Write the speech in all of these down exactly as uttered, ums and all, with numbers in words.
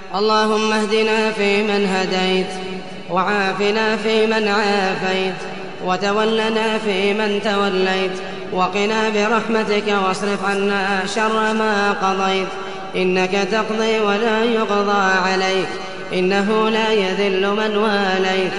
اللهم اهدنا فيمن هديت، وعافنا فيمن عافيت، وتولنا فيمن توليت، وقنا برحمتك واصرف عنا شر ما قضيت، إنك تقضي ولا يقضى عليك، إنه لا يذل من واليت.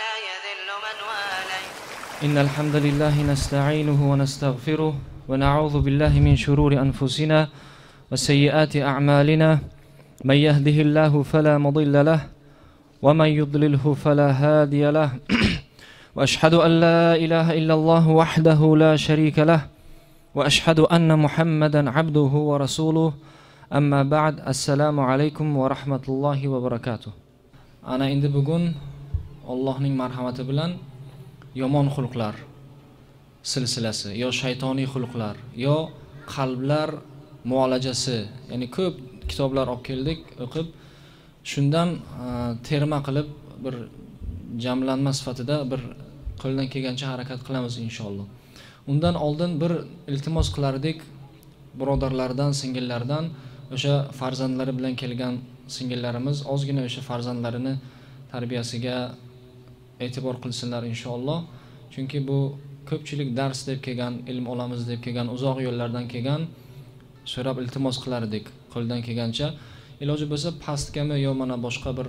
إن الحمد لله نستعينه ونستغفره ونعوذ بالله من شرور أنفسنا وسيئات أعمالنا، من يهده الله فلا مضل له ومن يضلله فلا هادي له وأشهد أن لا إله إلا الله وحده لا شريك له وأشهد أن محمدا عبده ورسوله. أما بعد. السلام عليكم ورحمة الله وبركاته. أنا endi bugun Allohning marhamati bilan yomon xulqlar silsilasi yo shaytoniy xulqlar yo qalblar muolajasi, ya'ni ko'p kitoblar olib keldik, o'qib shundan terma qilib bir jamlanma sifatida bir qo'ldan kelgancha harakat qilamiz inshaalloh. Undan oldin bir iltimos qilardik birodarlardan, singillardan, o'sha farzandlari bilan kelgan singillarimiz ozgina o'sha farzandlarini tarbiyasiga e'tibor qilsinlar inshaalloh. Chunki bu ko'pchilik dars deb kelgan, ilm olamiz deb kelgan, uzoq yo'llardan kelgan, so'rab iltimos qilardik qo'ldan kelgancha. Iloji bo'lsa pastgami yo mana boshqa bir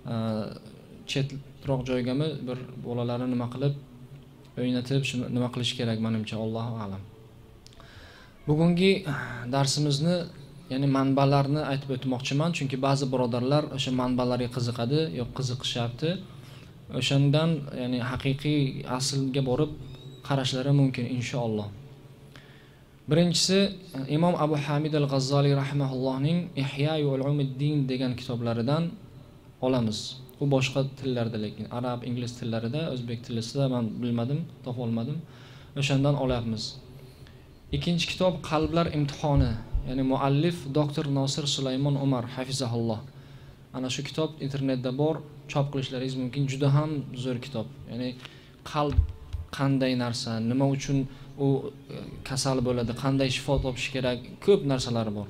chetroq joygami bir bolalarni nima qilib o'ynatib shuni nima qilish kerak menimcha, Allohu a'lam. Bugungi darsimizni ya'ni manbalarni aytib o'tmoqchiman, chunki ba'zi birodarlar o'sha manbalarga qiziqadi, yo qiziqishyapti. O'shandan ya'ni haqiqiy aslga borib qarashlari mumkin inshaalloh. Birinchisi Imom Abu Hamid al-G'azzali rahimahullohning Ihya Ulumuddin degan kitoblaridan olamiz. U boshqa tillarda, lekin arab, ingliz tillarida, o'zbek tilida men bilmadim, topa olmadim. O'shandan olyapmiz. Ikkinchi kitob Qalblar imtihoni, ya'ni muallif doktor Nosir Sulaymon Umar hafizahulloh. Ana shu kitob internetda bor, chop qilishlaringiz mumkin. Juda ham zo'r kitob. Ya'ni qalb qanday narsa, nima uchun u kasal bo'ladi, qanday shifo topish kerak, ko'p narsalar bor.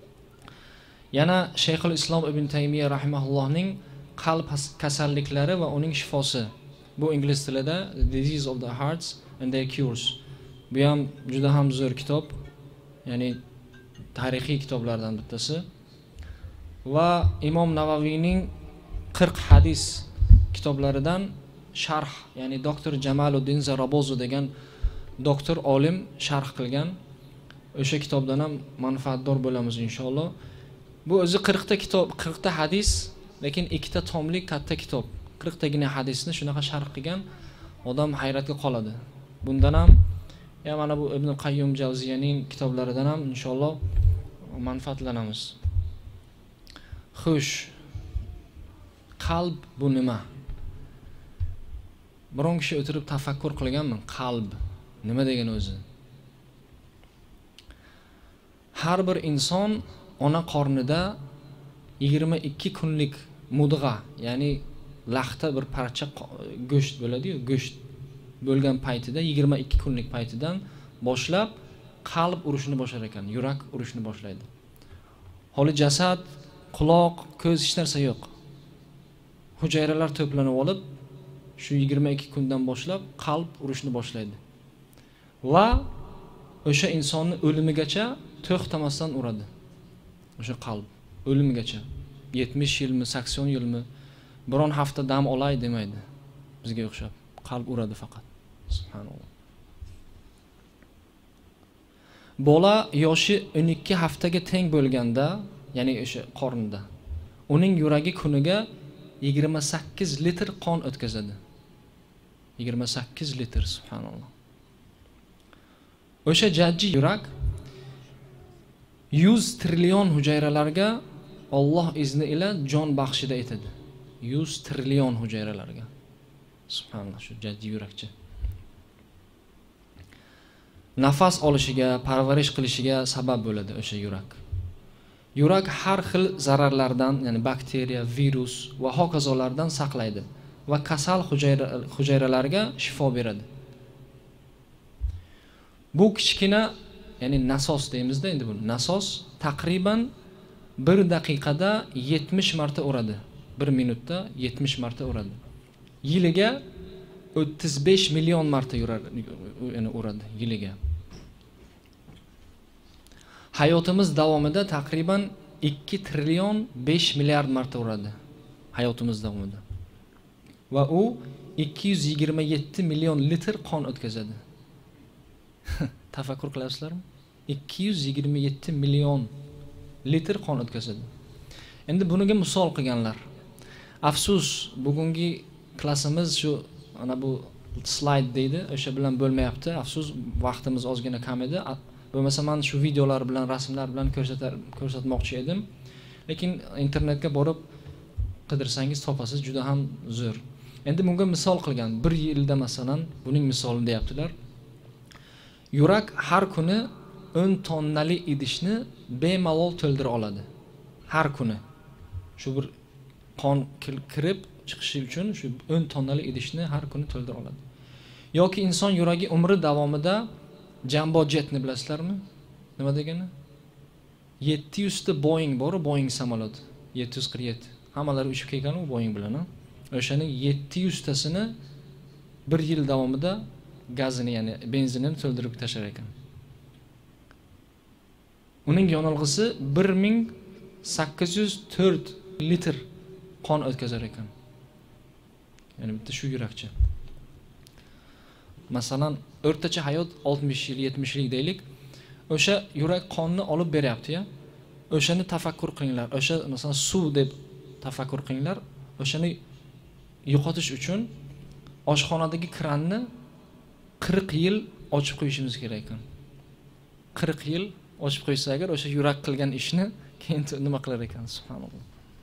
Yana Shayxul Islom Ibn Taymiya rahimahullohning qalb kasalliklari va uning shifosi. Bu ingliz tilida The Disease of the Hearts and Their Cures. Bu ham juda ham zo'r kitob. Ya'ni tarixiy kitoblardan bittasi. Va Imom Navaviyning qirq hadis kitoblaridan sharh, ya'ni doktor Jamaluddin Zarabozu degan doktor olim sharh qilgan. O'sha kitobdan ham manfaatdor bo'lamiz inshaalloh. Bu o'zi qirq ta kitob, qirq ta hadis, lekin ikkita tomlik katta kitob. qirq tagina hadisni shunaqa sharh qilgan, odam hayratga qoladi. Bundan ham ya mana bu Ibn Qayyum Javziyaning kitoblaridan ham inshaalloh manfaatlanamiz. Xush. Qalb bu nima? Biron kishi o'tirib tafakkur qilganmi? Qalb nima degan o'zi? Har bir inson ona qornida yigirma ikki kunlik mudg'a, ya'ni laxta bir parcha go'sht bo'ladi-yu, go'sht bo'lgan paytida yigirma ikki kunlik paytidan boshlab qalb urishni boshlar ekan, yurak urishni boshlaydi. Holi jasad, quloq, ko'z hech narsa yo'q. Hujayralar to'planib olib, shu yigirma ikki kundan boshlab qalb urishni boshlaydi. Va o'sha insonni o'limigacha to'xtamasdan uradi. O'sha qalb o'limigacha. yetmish yilmi, sakson yilmi, biron hafta dam olay demaydi. Bizga o'xshab qalb uradi faqat. Subhanalloh. Bola yoshi o'n ikki haftaga teng bo'lganda, ya'ni o'sha qornida, uning yuragi kuniga yigirma sakkiz litr qon o'tkazadi. yigirma sakkiz litr, subhanalloh. O'sha jajji yurak yuz trillion hujayralarga Alloh izni ila jon baxshida etadi. yuz trillion hujayralarga. Subhanalloh, shu jajji yurakcha. Nafas olishiga, parvarish qilishiga sabab bo'ladi o'sha yurak. Yurak har xil zararlardan, ya'ni bakteriya, virus va hokazolardan saqlaydi va kasal hujayra, hujayralarga shifo beradi. Bu kichkina, ya'ni nasos deymizda endi bu. Nasos taqriban bir daqiqada yetmish marta uradi. bir minutda yetmish marta uradi. Yiliga o'ttiz besh million marta yuradi, ya'ni uradi yiliga. Hayotimiz davomida taqriban ikki trillion besh milliard marta uradi. Hayotimiz davomida. Va u ikki yuz yigirma yetti million litr qon o'tkazadi. Tafakkur qilasizlarmi? ikki yuz yigirma yetti million litr qon o'tkazadi. Endi buniga misol qilganlar. Afsus, bugungi klassimiz shu ana bu slayd deydi, o'sha bilan bo'lmayapti. Afsus, vaqtimiz ozgina kam edi. Bo'lmasa men shu videolar bilan, rasmlar bilan ko'rsatar ko'rsatmoqchi edim. Lekin internetga borib qidirsangiz topasiz, juda ham zo'r. Endi bunga misol qilgan, bir yilda masalan buning misolini deyaptilar. Yurak har kuni o'n tonnali idishni bemalol to'ldira oladi. Har kuni. Shu bir qon kirib chiqishi uchun shu o'n tonnali idishni har kuni to'ldira oladi. Yoki inson yuragi umri davomida Jumbo jetni bilasizlarmi? Nima degani? yetti yuz ta Boeing bor, Boeing samolyot. yetti yuz qirq yetti. Hammalari uchib kelgan u Boeing bilan. O'shaning yetti yuz tasini bir yil davomida gazini, ya'ni benzinini to'ldirib tashlar ekan. Uning yonilg'isi bir ming sakkiz yuz to'rt litr qon o'tkazar ekan. Ya'ni bitta shu yurakcha. Masalan, o'rtacha hayot oltmish yil, yetmish yil deylik. O'sha yurak qonni olib beryapti-ya. O'shani tafakkur qilinglar. O'sha masalan suv deb tafakkur qilinglar. O'shani yo'qotish uchun oshxonadagi kranni qirq yil ochib qo'yishimiz kerak ekan. qirq yil ochib qo'ysa agar o'sha yurak qilgan ishni keyin nima qilar ekan, subhanalloh.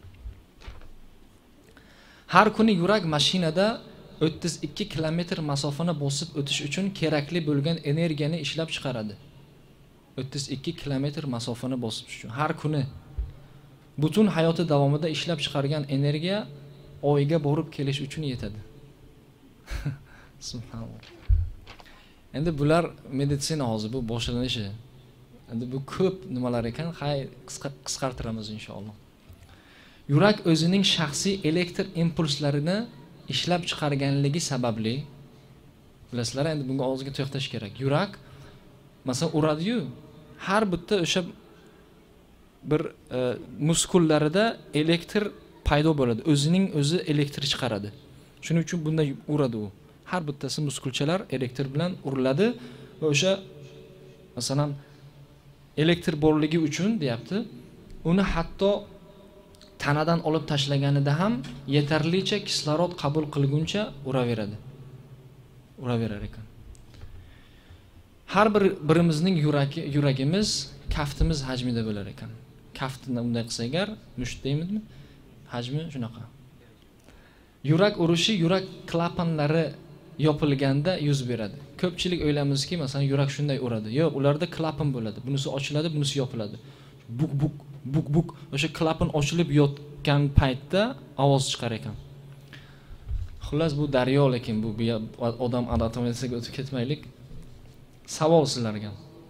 Har kuni yurak mashinada o'ttiz ikki kilometr masofani bosib o'tish uchun kerakli bo'lgan energiyani ishlab chiqaradi. o'ttiz ikki kilometr masofani bosib uchun har kuni butun hayoti davomida ishlab chiqargan energiya oyga borib kelish uchun yetadi. Subhanalloh. Endi bular meditsina hozir bu boshlanishi. Endi bu ko'p nimalar ekan, hay qisqartiramiz inshaalloh. Yurak o'zining shaxsiy elektr impulslarini ishlab chiqarganligi sababli, bilasizlar, endi bunga ozgina to'xtash kerak. Yurak masalan uradi-yu, har bitta o'sha bir e, muskullarida elektr paydo bo'ladi. O'zining o'zi elektr chiqaradi. Shuning uchun bunday uradi u. Har bittasi muskulchalar elektr bilan uriladi va o'sha masalan elektr borligi uchun deyapti, uni hatto tanadan olib tashlaganida ham yetarlicha kislorod qabul qilguncha uraveradi. Uraverar ekan. Har bir birimizning yuragi, yuragimiz kaftimiz hajmida bo'lar ekan. Kaftni unday qilsa agar, musht deymizmi? Hajmi shunaqa. Yurak urishi yurak klapanlari yopilganda yuz beradi. Ko'pchilik o'ylamizki, masalan, yurak shunday uradi. Yo'q, ularda klapan bo'ladi. Bunisi ochiladi, bunisi yopiladi. Buk buk buk buk o'sha klapan ochilib yotgan paytda ovoz chiqar ekan. Xullas bu daryo, lekin bu odam anatomiyasiga o'tib ketmaylik. Savol sizlarga.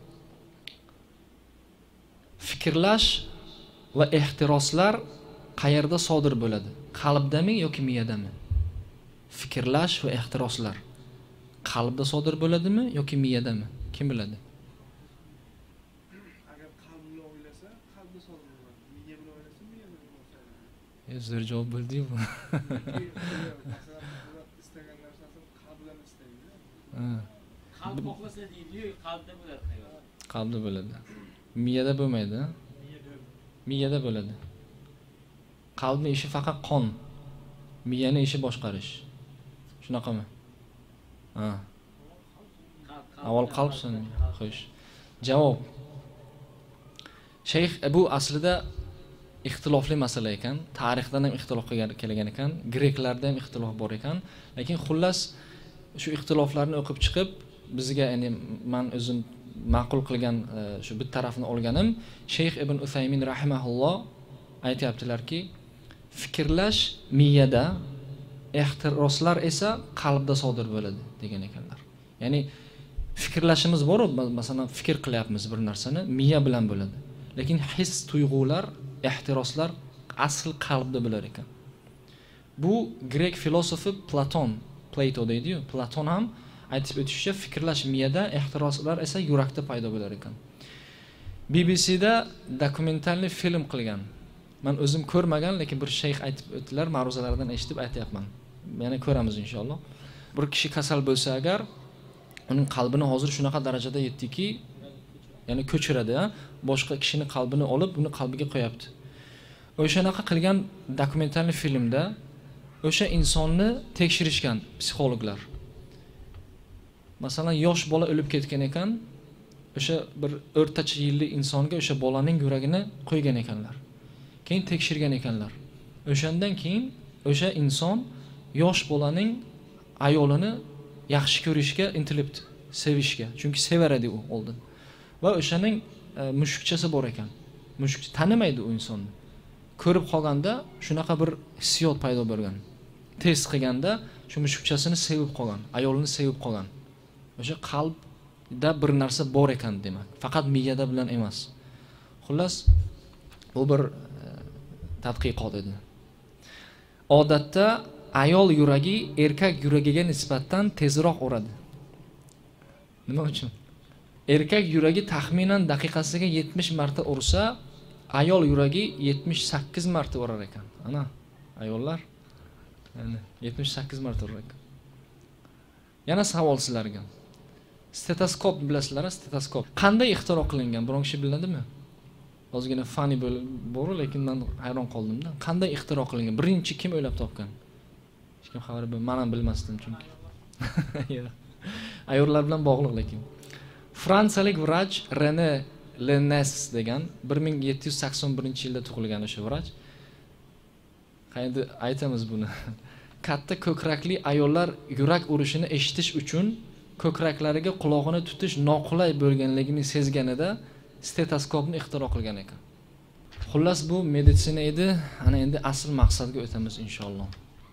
Fikrlash va ehtiroslar qayerda sodir bo'ladi? Qalbdami yoki miyadami? Fikrlash va ehtiroslar qalbda sodir bo'ladimi yoki miyadami? Kim biladi? Agar qalb bilan o'ylasa, qalbda sodir bo'ladi. Miya bilan o'ylasa, miya bilan bo'ladi. Zo'r javob bo'ldi-yu. Masalan, istagan narsasini qalb bilan istaydi. Ha. Qalb xohlasa deydi-yu, qalbda bo'ladi hayot. Qalbda bo'ladi. Miyada bo'lmaydi. Miyada bo'ladi. Qalbning ishi faqat qon. Miyaning ishi boshqarish. Shunaqami? Ha. Avval qalb, so'ng xo'sh. Javob. Shayx bu aslida ixtilofli masala ekan. Tarixdan ham ixtilof kelgan ekan, greklarda ham ixtilof bor ekan. Lekin xullas shu ixtiloflarni o'qib chiqib, bizga, ya'ni men o'zim ma'qul qilgan shu bir tarafni olganim, Shayx ibn Usaymin rahimahulloh aytayaptilarki, fikrlash miyada, ehtiroslar esa qalbda sodir bo'ladi degan ekanlar. Ya'ni fikrlashimiz bor, masalan fikr qilyapmiz bir narsani, miya bilan bo'ladi. Lekin his, tuyg'ular ehtiroslar asl qalbda bo'lar ekan. Bu grek filosofi Platon, Plato deydi-yu, Platon ham aytib o'tishicha, fikrlash miyada, ehtiroslar esa yurakda paydo bo'lar ekan. B B C'da dokumentalniy film qilgan. Men o'zim ko'rmagan, lekin bir shayx aytib o'tdilar, ma'ruzalardan eshitib aytayapman. Yana ko'ramiz inshaalloh. Bir kishi kasal bo'lsa agar, uning qalbini hozir shunaqa darajada yetdiki, ya'ni ko'chiradi, boshqa kishining qalbini olib, uni qalbiga qo'yapti. O'shanaqa qilgan dokumentalniy filmda o'sha insonni tekshirishgan psixologlar. Masalan, yosh bola o'lib ketgan ekan, o'sha bir o'rtacha yillik insonga o'sha bolaning yuragini qo'ygan ekanlar. Keyin tekshirgan ekanlar. O'shandan keyin o'sha inson yosh bolaning ayolini yaxshi ko'rishga intilibdi, sevishga. Chunki sevar edi u oldin. Va o'shaning e, mushukchasi bor ekan. Mushuk tanimaydi u insonni. Ko'rib qolganda shunaqa bir hissiyot paydo bo'lgan. Test qilganda shu mushukchasini sevib qolgan, ayolini sevib qolgan. O'sha qalbda bir narsa bor ekan demak. Faqat miyada bilan emas. Xullas, bu bir e, tadqiqot edi. Odatda ayol yuragi erkak yuragiga nisbatan tezroq uradi. Nima uchun? Erkak yuragi taxminan daqiqasiga yetmish marta ursa, ayol yuragi yetmish sakkiz marta urar ekan. Ana, ayollar yani yetmish sakkiz marta urar ekan. Yana savol sizlarga. Stetoskop bilasizlar, stetoskop. Qanday ixtiro qilingan? Biror kishi biladimi? Ozgina funny bor, lekin men hayron qoldim-da. Qanday ixtiro qilingan? Birinchi kim o'ylab topgan? Hech kim xabar bermadi. Men ham bilmasdim chunki. Ayollar bilan bog'liq lekin. Fransiyalik vrach René Lennes degan bir ming yetti yuz sakson birinchi yilda tug'ilgan o'sha vrach. Qayda aytamiz buni? Katta ko'krakli ayollar yurak urishini eshitish uchun ko'kraklariga quloqini tutish noqulay bo'lganligini sezganida stetoskopni ixtiro qilgan ekan. Xullas, bu meditsina edi. Ana endi asl maqsadga o'tamiz inshaalloh.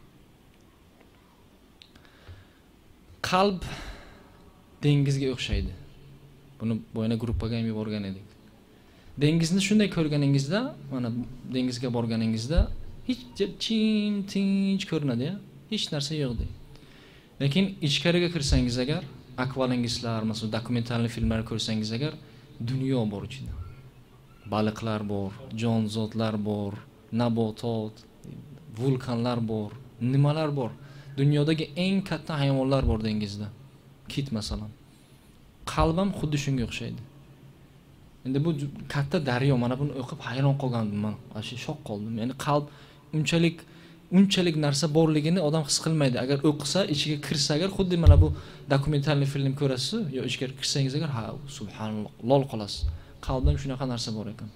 Qalb dengizga o'xshaydi. Buni bo'yna gruppaga ham yuborgan edik. Dengizni shunday ko'rganingizda, mana dengizga borganingizda hech jim tinch ko'rinadi-ya, hech narsa yo'qdi. Lekin ichkariga kirsangiz agar, akvalangistlar, masalan, dokumentalniy filmlar ko'rsangiz agar, dunyo bor ichida. Baliqlar bor, jonzotlar bor, nabotot, vulkanlar bor, nimalar bor. Dunyodagi eng katta hayvonlar bor dengizda. Kit masalan. Qalbim xuddi shunga o'xshaydi. Endi bu katta daryo, mana buni o'qib hayron qolgandim men. Ashi shok qoldim. Ya'ni qalb unchalik unchalik narsa borligini odam his qilmaydi. Agar o'qisa, ichiga kirsa agar, xuddi mana bu dokumentalniy film ko'rasiz, yo ichga kirsangiz agar, ha, subhanalloh, lol qolasiz. Qalbda shunaqa narsa bor ekan.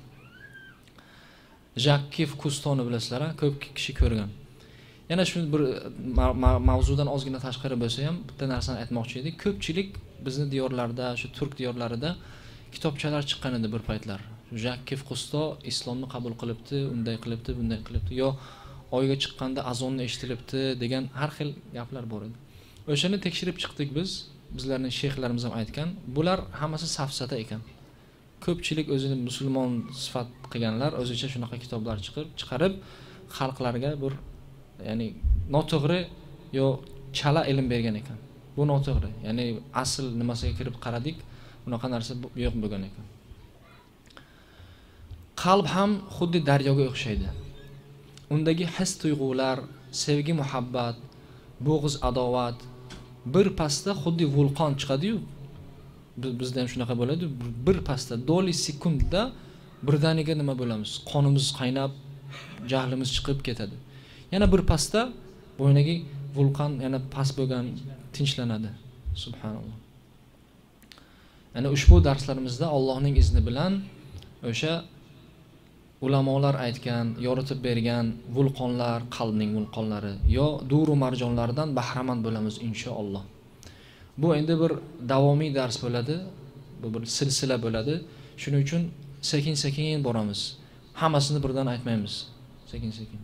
Jacques Cousteau'ni bilasizlar, ko'p kishi ko'rgan. Yana shu bir mavzudan ozgina tashqari bo'lsa ham bitta narsani aytmoqchi edik. Ko'pchilik bizni diyorlarda, shu turk diyorlarida kitobchalar chiqqan edi bir paytlar. Jacques Cousteau islomni qabul qilibdi, unday qilibdi, bunday qilibdi, yo oyga chiqqanda azonni eshitilibdi degan har xil gaplar bor edi. O'shani tekshirib chiqdik biz. Bizlarning sheyxlarimiz ham aytgan, bular hammasi safsata ekan. Ko'pchilik o'zini musulmon sifat qilganlar o'zicha shunaqa kitoblar chiqarib, chiqarib xalqlarga bir, ya'ni noto'g'ri yo chala ilm bergan ekan. Bu noto'g'ri. Ya'ni asl nimasiga kirib qaradik, bunaqa narsa yo'q bo'lgan ekan. Qalb ham xuddi daryoga o'xshaydi. Undagi his tuyg'ular, sevgi, muhabbat, bo'g'iz, adovat bir pastda xuddi vulqon chiqadi-yu. Bizda ham shunaqa bo'ladi. Bir pastda doli sekundda birdaniga nima bo'lamiz? Qonimiz qaynab, jahlimiz chiqib ketadi. Yana bir pastda bo'ynagi vulqon yana past bo'lgan tinchlanadi. Subhanalloh. Yana ushbu darslarimizda Allohning izni bilan o'sha ulamolar aytgan, yoritib bergan vulqonlar, qalbning vulqonlari yo duru marjonlardan bahramand bo'lamiz inshaalloh. Bu endi bir davomiy dars bo'ladi, bu bir silsila bo'ladi. Shuning uchun sekin-sekin boramiz. Hammasini birdan aytmaymiz. Sekin-sekin.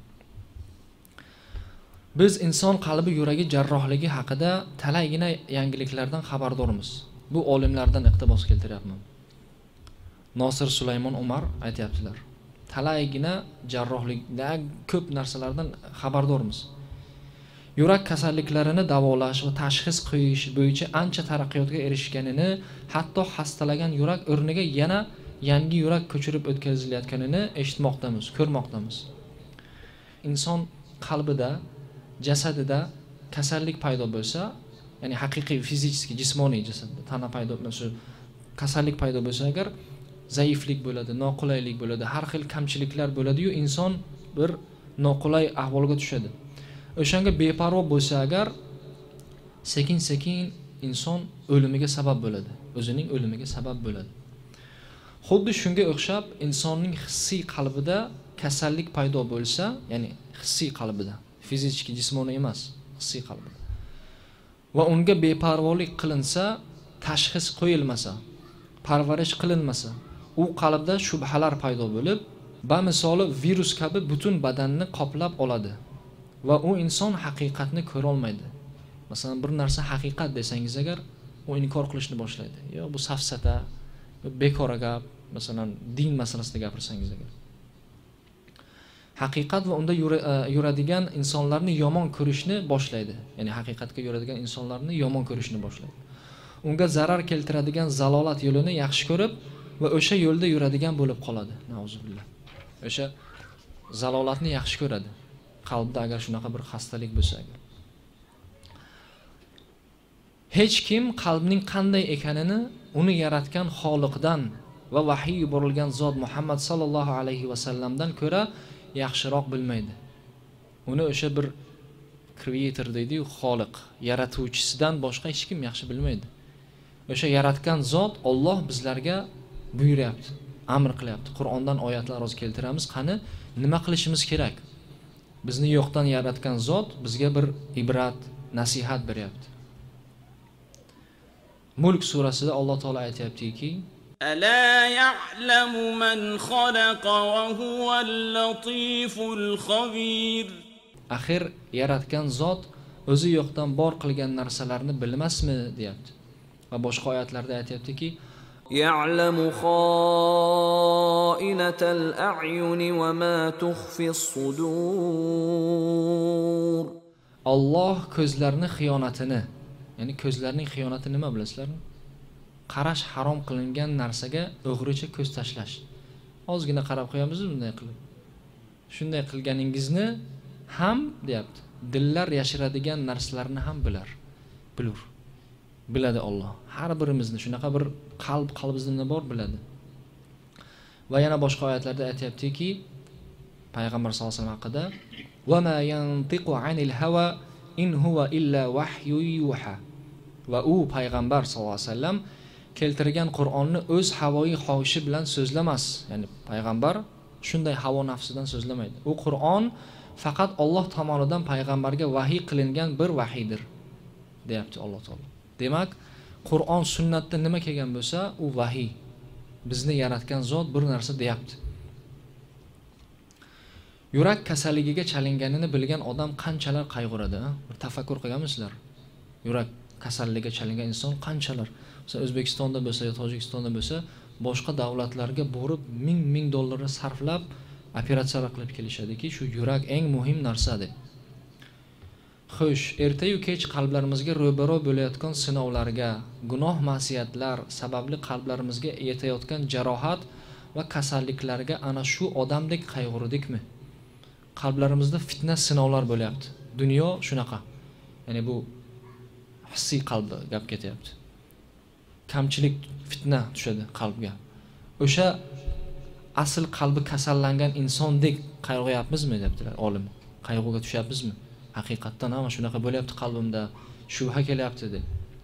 Biz inson qalbi, yuragi jarrohligi haqida talaygina yangiliklardan xabardormiz. Bu olimlardan iqtibos keltiryapman. Nosir Sulaymon Umar aytayaptilar. talaygina jarrohlikda ko'p narsalardan xabardormiz. Yurak kasalliklarini davolash va tashxis qo'yish bo'yicha ancha taraqqiyotga erishganini, hatto xastalagan yurak o'rniga yana yangi yurak ko'chirib o'tkazilayotganini eshitmoqdamiz, ko'rmoqdamiz. Inson qalbida, jasadida kasallik paydo bo'lsa, ya'ni haqiqiy fizik, jismoniy jasadda tana paydo bo'lsa, kasallik paydo bo'lsa agar zaiflik bo'ladi, noqulaylik bo'ladi, har xil kamchiliklar bo'ladi-yu, inson bir noqulay ahvolga tushadi. O'shanga beparvo bo'lsa agar sekin-sekin inson o'limiga sabab bo'ladi, o'zining o'limiga sabab bo'ladi. Xuddi shunga o'xshab insonning hissiy qalbida kasallik paydo bo'lsa, ya'ni hissiy qalbida, fizik, jismoniy emas, hissiy qalbida. Va unga beparvolik qilinsa, tashxis qo'yilmasa, parvarish qilinmasa, u qalbda shubhalar paydo bo'lib, bamisoli virus kabi butun badanni qoplab oladi va u inson haqiqatni ko'ra olmaydi. Masalan, bir narsa haqiqat desangiz agar, u inkor qilishni boshlaydi. Yo, bu safsata, bekor gap, masalan, din masalasida gapirsangiz agar. Haqiqat va unda yuradigan insonlarni yomon ko'rishni boshlaydi. Ya'ni haqiqatga yuradigan insonlarni yomon ko'rishni boshlaydi. Unga zarar keltiradigan zalolat yo'lini yaxshi ko'rib va o'sha yo'lda yuradigan bo'lib qoladi. Nauzubillah. O'sha zalolatni yaxshi ko'radi. Qalbda agar shunaqa bir xastalik bo'lsa agar. Hech kim qalbning qanday ekanini uni yaratgan Xoliqdan va vahiy yuborilgan zot Muhammad sallallohu alayhi va sallamdan ko'ra yaxshiroq bilmaydi. Uni o'sha bir creator deydi-yu, Xoliq, yaratuvchisidan boshqa hech kim yaxshi bilmaydi. O'sha yaratgan zot Alloh bizlarga buyuryapti, amr qilyapti. Qur'ondan oyatlar oz keltiramiz. Qani nima qilishimiz kerak? Bizni yo'qdan yaratgan zot bizga bir ibrat, nasihat beryapti. Mulk surasida Alloh taolo aytayaptiki: ألا يعلم من خلق وهو اللطيف الخبير. Axir yaratgan zot o'zi yo'qdan bor qilgan narsalarni bilmasmi deyapti. Va boshqa oyatlarda aytayaptiki: يعلم خائنة الأعين وما تخفي الصدور. Alloh ko'zlarning xiyonatini, ya'ni ko'zlarning xiyonati nima bilasizlarmi? Qarash harom qilingan narsaga o'g'richa ko'z tashlash. Ozgina qarab qo'yamiz bunday qilib. Shunday qilganingizni ham deyapti. Dillar yashiradigan narsalarni ham bilar. Bilur. Biladi Alloh. Har birimizni shunaqa bir qalb qalbimizda bor biladi. Va yana boshqa oyatlarda aytayaptiki, payg'ambar sollallohu alayhi vasallam haqida: "Va ma yantiqu anil hawa in huwa illa wahyu yuha." Va u payg'ambar sollallohu alayhi vasallam keltirgan Qur'onni o'z havoyi xohishi bilan so'zlamas. Ya'ni payg'ambar shunday havo nafsidan so'zlamaydi. U Qur'on faqat Alloh tomonidan payg'ambarga vahiy qilingan bir vahiydir, deyapti Alloh taolo. Demak, Qur'on sunnatda nima kelgan bo'lsa, u vahiy. Bizni yaratgan zot bir narsa deyapti. Yurak kasalligiga chalinganini bilgan odam qanchalar qayg'uradi? Bir tafakkur qilganmisizlar? Yurak kasalligiga chalingan inson qanchalar? Mesela O'zbekistonda bo'lsa, yo Tojikistonda bo'lsa, boshqa davlatlarga borib ming-ming dollar sarflab operatsiyalar qilib kelishadiki, shu yurak eng muhim narsa deb. Xo'sh, erta-yu kech qalblarimizga ro'baro bo'layotgan sinovlarga, gunoh ma'siyatlar sababli qalblarimizga yetayotgan jarohat va kasalliklarga ana shu odamdek qayg'urdikmi? Qalblarimizda fitna sinovlar bo'lyapti. Dunyo shunaqa. Ya'ni bu hissiy qalbda gap ketyapti. Kamchilik fitna tushadi qalbga. O'sha asl qalbi kasallangan insondek qayg'uyapmizmi debdilar olim. Qayg'uga tushyapmizmi? Haqiqatdan ham shunaqa bo'lyapti qalbimda, shubha kelyapti deb.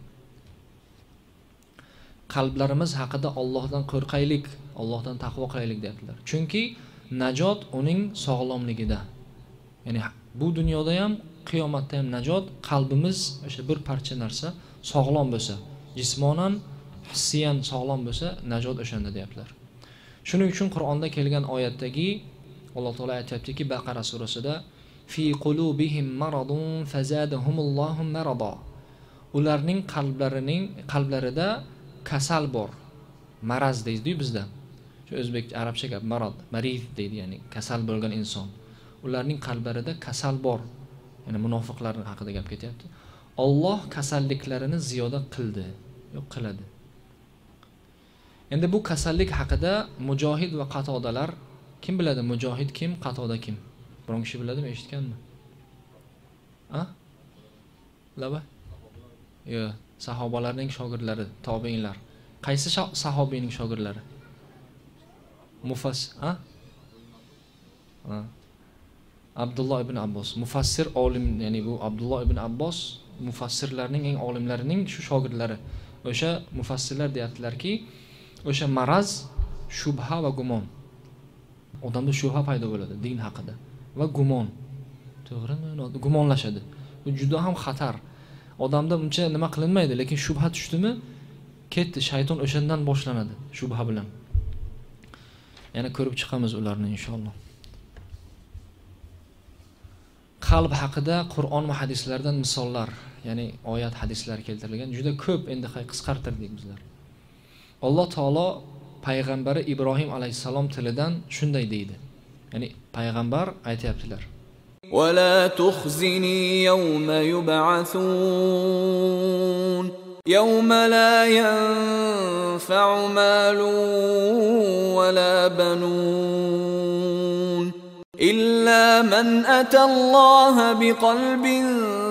Qalblarimiz haqida Allohdan qo'rqaylik, Allohdan taqvo qilaylik dedilar. Chunki najot uning sog'lomligida. Ya'ni bu dunyoda ham, qiyomatda ham najot qalbimiz o'sha bir parcha narsa sog'lom bo'lsa, jismonan, hissiyan sog'lom bo'lsa, najot o'shanda deyaptilar. Shuning uchun Qur'onda kelgan oyatdagi Alloh taolo aytayaptiki, Baqara surasida: "Fi qulubihim maradun fazadahumullohu marada." Ularning qalblarining qalblarida kasal bor. Maraz deydi bizda. shu o'zbek arabcha gap marad, marid deydi, ya'ni kasal bo'lgan inson. Ularning qalblarida kasal bor. Ya'ni munofiqlar haqida gap ketyapti. Alloh kasalliklarini ziyoda qildi, yo'q qiladi. Endi bu kasallik haqida Mujohid va Qatodalar, kim biladi Mujohid kim, Qatoda kim? Biron kishi biladimi, eshitganmi? A? Laba? Yo'q, sahobalarning shogirdlari, tobiinlar. Qaysi sahobiyning shogirdlari? Mufass, a? Ha. Abdulloh ibn Abbos, mufassir olim, ya'ni bu Abdulloh ibn Abbos mufassirlarning eng olimlarining shu shogirdlari. O'sha mufassirlar deyaptilarki, o'sha maraz shubha va gumon. Odamda shubha paydo bo'ladi din haqida va gumon. To'g'rimi? Gumonlashadi. Bu juda ham xatar. Odamda uncha nima qilinmaydi, lekin shubha tushdimi, ketdi, shayton o'shandan boshlanadi, shubha bilan. Yana ko'rib chiqamiz ularni inshaalloh. Qalb haqida Qur'on va hadislardan misollar, ya'ni oyat, hadislar keltirilgan. Juda ko'p, endi qisqartirdik bizlar. Alloh taolo payg'ambari Ibrohim alayhisalom tilidan shunday deydi. Ya'ni payg'ambar aytayaptilar. Va la tukhzini yawma yub'athun yawma la yanfa'u malun wa la banun illa man atallaha biqalbin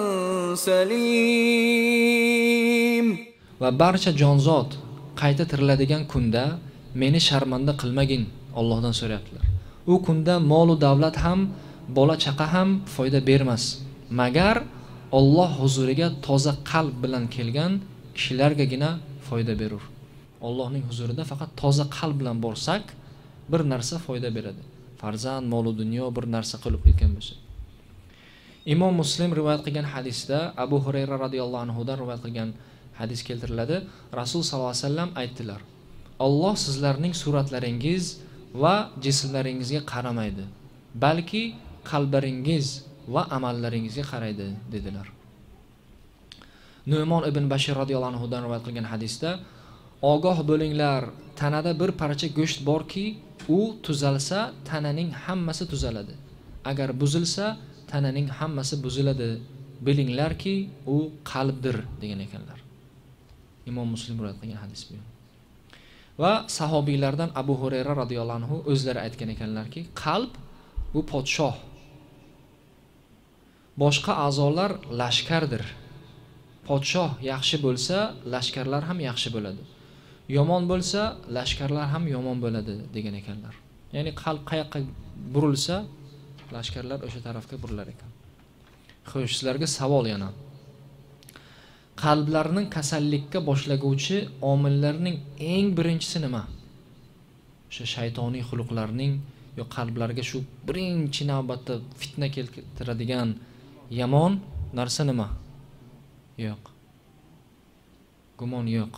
salim. Va barcha jonzot qayta tiriladigan kunda meni sharmanda qilmagin, Allohdan so'rayaptilar. U kunda mol va davlat ham, bola chaqa ham foyda bermas, magar Alloh huzuriga toza qalb bilan kelgan kishilargagina foyda berur. Allohning huzurida faqat toza qalb bilan borsak, bir narsa foyda beradi. Farzand, mol va dunyo bir narsa qilib ketgan bo'lsa. Imom Muslim rivoyat qilgan hadisda Abu Hurayra radhiyallohu anhu dan rivoyat qilgan hadis keltiriladi. Rasul sallallohu alayhi vasallam aytdilar: Alloh sizlarning suratlaringiz va jismlaringizga qaramaydi, balki qalblaringiz va amallaringizga qaraydi dedilar. Nu'mon ibn Bashir radhiyallohu anhu dan rivoyat qilgan hadisda: ogoh bo'linglar, tanada bir parcha go'sht borki, u tuzalsa tananing hammasi tuzaladi. Agar buzilsa tananing hammasi buziladi. Bilinglarki, u qalbdir degan ekanlar. Imom Muslim rivoyat qilgan hadis bu. Va sahobiylardan Abu Hurayra radhiyallohu anhu o'zlari aytgan ekanlarki, qalb bu podshoh. Boshqa a'zolar lashkardir. Podshoh yaxshi bo'lsa, lashkarlar ham yaxshi bo'ladi. Yomon bo'lsa, lashkarlar ham yomon bo'ladi degan ekanlar. Ya'ni qalb qayoqqa burilsa, lashkarlar o'sha tarafga burilar ekan. Xo'sh, sizlarga savol yana. Qalblarning kasallikka boshlaguvchi omillarning eng birinchisi nima? O'sha shaytoniy xuluqlarning yo qalblarga shu birinchi navbatda fitna keltiradigan yomon narsa nima? Yo'q. Gumon yo'q.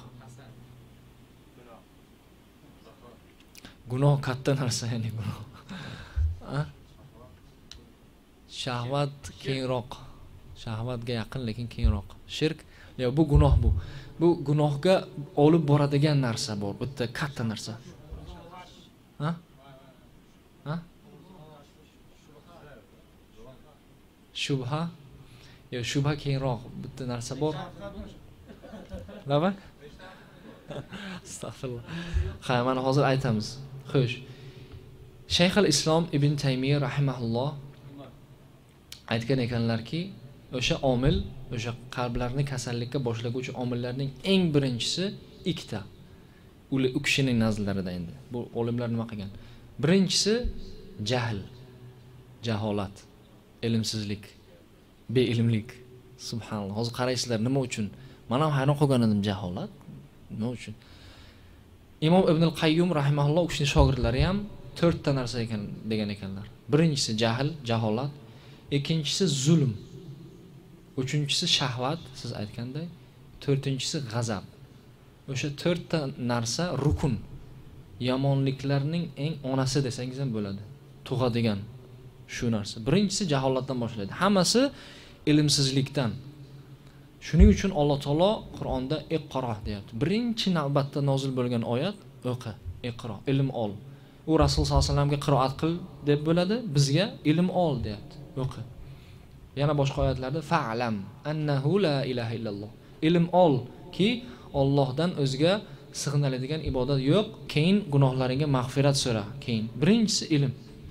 Gunoh katta narsa, ya'ni gunoh. A? Shahvat kengroq. Shahvatga yaqin lekin kengroq. Shirk, yo bu gunoh bu. Bu gunohga olib boradigan narsa bor, bitta katta narsa. Ha? Ha? Shubha? Yo shubha kengroq bitta narsa bor. Nima? Astagfirullah. Ha, mana hozir aytamiz. Xo'sh. Shayx al-Islom Ibn Taymiyya rahimahulloh aytgan ekanlarki, o'sha omil, o'sha qalblarni kasallikka boshlaguvchi omillarning eng birinchisi ikkita. Ular u kishining nazarlarida endi. Bu olimlar nima qilgan? Birinchisi jahl, jaholat, ilmsizlik, beilmlik. Subhanalloh. Hozir qaraysizlar nima uchun? Men ham hayron qolgan edim, jaholat nima uchun? Imom Ibn al-Qayyum rahimahulloh u kishining shogirdlari ham to'rtta narsa ekan degan ekanlar. Birinchisi jahl, jaholat, ikkinchisi zulm, uchinchisi shahvat, siz aytganday, to'rtinchisi g'azab. O'sha to'rtta narsa rukun, yomonliklarning eng onasi desangiz ham bo'ladi. Tug'adigan shu narsa. Birinchisi jaholatdan boshlaydi. Hammasi ilmsizlikdan. Shuning uchun Alloh taolo Qur'onda iqro deyapti. Birinchi navbatda nozil bo'lgan oyat o'qi, iqro, ilm ol. U Rasul sollallohu alayhi vasallamga qiroat qil deb bo'ladi, bizga ilm ol deyapti. O'qi. Yana boshqa oyatlarda fa'lam annahu la ilaha illalloh. Ilm ol ki Allohdan o'zga sig'iniladigan ibodat yo'q, keyin gunohlaringga mag'firat so'ra. Keyin birinchisi ilm.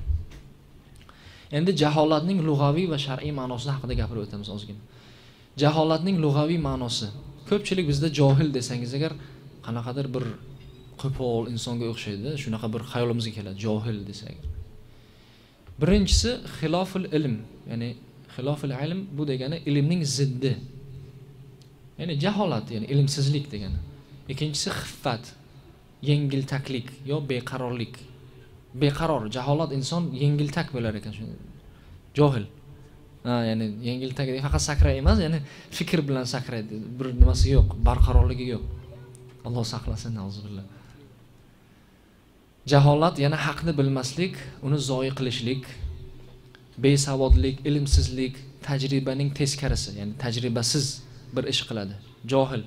Endi jaholatning lug'aviy va shar'iy ma'nosi haqida gapirib o'tamiz ozgina. Jaholatning lug'aviy ma'nosi. Ko'pchilik bizda johil desangiz agar qanaqadir bir qo'pol insonga o'xshaydi, shunaqa bir xayolimizga keladi, johil desak. Birinchisi xiloful ilm, ya'ni xiloful ilm bu degani ilmning ziddi. Ya'ni jaholat, ya'ni ilmsizlik degani. Ikkinchisi xiffat, yengiltaklik yo beqarorlik. Beqaror, jaholat inson yengiltak bo'lar ekan, shuni johil. Ha, ya'ni yengiltak faqat sakray emas, ya'ni fikr bilan sakraydi, bir nimasi yo'q, barqarorligi yo'q. Alloh saqlasin, nauzubillah. Jaholat yana haqni bilmaslik, uni zoyi qilishlik, besavodlik, ilmsizlik, tajribaning teskarisi, ya'ni tajribasiz bir ish qiladi, johil.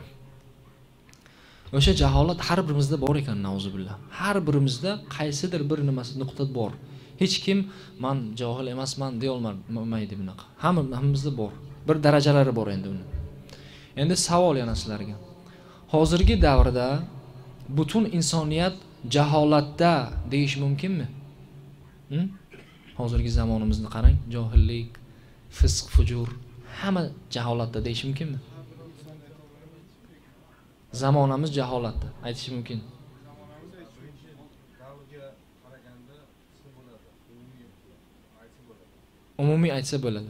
O'sha jaholat har birimizda bor ekan, nauzubillah. Har birimizda qaysidir bir nimasi nuqta bor. Hech kim men johil emasman deya olmaydi bunaqa. Hamma hammamizda bor. Bir darajalari bor endi uni. Endi savol yana sizlarga. Hozirgi davrda butun insoniyat jaholatda deyish mumkinmi? Hm? Hozirgi zamonimizni qarang, johillik, fisq, fujur, hamma jaholatda deyish mumkinmi? Zamonamiz jaholatda aytish mumkin. Umumiy aytsa bo'ladi.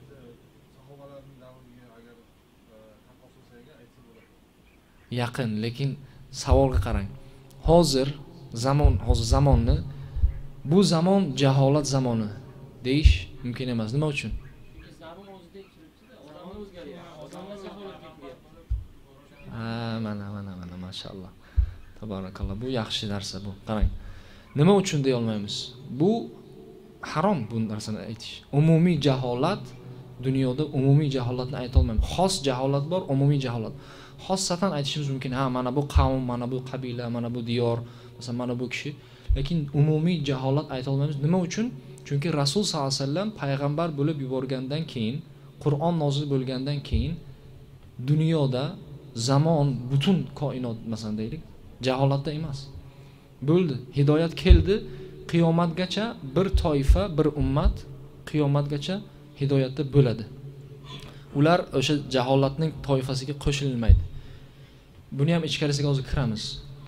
Yaqin, lekin savolga qarang. Hozir zamon, hozir zamonni bu zamon jaholat zamoni deyish mumkin emas. Nima uchun? Zamon o'zidek turibdi-da, odamlar o'zgaryapti. Odamlar jaholatga kiryapti. Ha, mana, mana, mana, mashallah. Tabarakalloh. Bu yaxshi narsa bu. Qarang. Nima uchun deya olmaymiz? Bu harom bu narsani aytish. Umumiy jaholat, dunyoda umumiy jaholatni ayta olmaymiz. Xos jaholat bor, umumiy jaholat. Xossatan aytishimiz mumkin. Ha, mana bu qavm, mana bu qabila, mana bu diyor, masalan, mana bu kishi. Lekin umumiy jaholat ayta olmaymiz. Nima uchun? Chunki Rasul sollallohu alayhi vasallam payg'ambar bo'lib yuborgandan keyin, Qur'on nozil bo'lgandan keyin dunyoda zamon butun koinot masalan deylik, jaholatda emas. Bo'ldi, hidoyat keldi, qiyomatgacha bir toifa, bir ummat qiyomatgacha hidoyatda bo'ladi. Ular o'sha jaholatning toifasiga qo'shilmaydi. Buni ham ichkarisiga hozir kiramiz.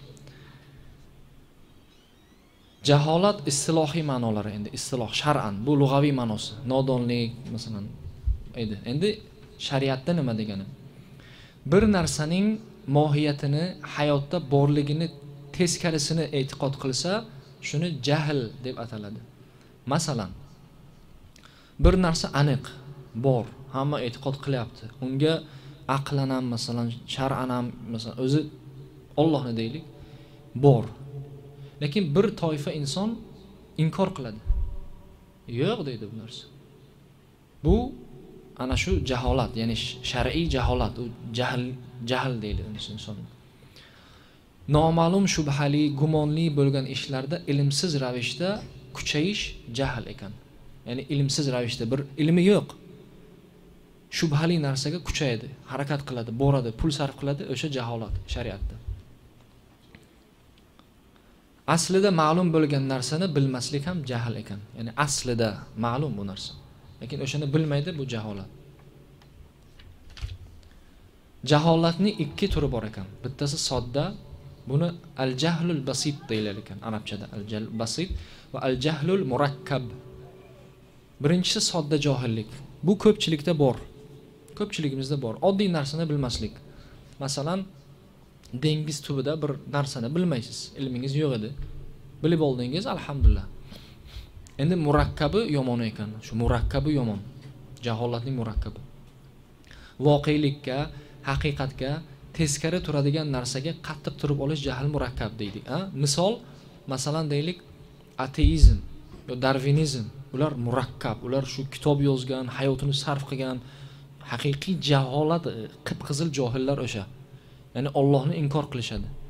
Jaholat istilohiy ma'nolari endi, istiloh shar'an, bu lug'aviy ma'nosi, nodonlik masalan edi. Endi shariatda nima degani? Bir narsaning mohiyatini, hayotda borligini teskarisini e'tiqod qilsa, shuni jahl deb ataladi. Masalan, bir narsa aniq, bor, hamma e'tiqod qilyapti. Unga aqlan ham, masalan, shar'an ham, masalan, o'zi Allohni deylik, bor. Lekin bir toifa inson inkor qiladi. Yo'q deydi bu narsa. Bu ana shu jaholat, ya'ni shar'iy jaholat, u jahl, jahl deydi inson. Noma'lum, shubhali, gumonli bo'lgan ishlarda ilmsiz ravishda kuchayish jahl ekan. Ya'ni ilmsiz ravishda bir ilmi yo'q. Shubhali narsaga kuchayadi, harakat qiladi, boradi, pul sarf qiladi, o'sha jaholat shariatda. Aslida ma'lum bo'lgan narsani bilmaslik ham jahl ekan. Ya'ni aslida ma'lum bu narsa. Lekin o'shani bilmaydi, bu jaholat. Jaholatning ikki turi bor ekan. Bittasi sodda, buni al-jahlul basit deyilar ekan arabchada. Al-jahl basit va al-jahlul murakkab. Birinchisi sodda johillik. Bu ko'pchilikda bor. Ko'pchiligimizda bor. Oddiy narsani bilmaslik. Masalan, dengiz tubida bir narsani bilmaysiz, ilmingiz yo'q edi. Bilib oldingiz, alhamdulillah. Endi murakkabi yomon ekan. Shu murakkabi yomon. Jaholatning murakkabi. Voqelikka, haqiqatga teskari turadigan narsaga qattiq turib olish jahl murakkab deydik. Ha? Misol, masalan deylik, ateizm yo darvinizm, ular murakkab, ular shu kitob yozgan, hayotini sarf qilgan haqiqiy jaholat, qip-qizil johillar o'sha. Ya'ni Allohni inkor qilishadi.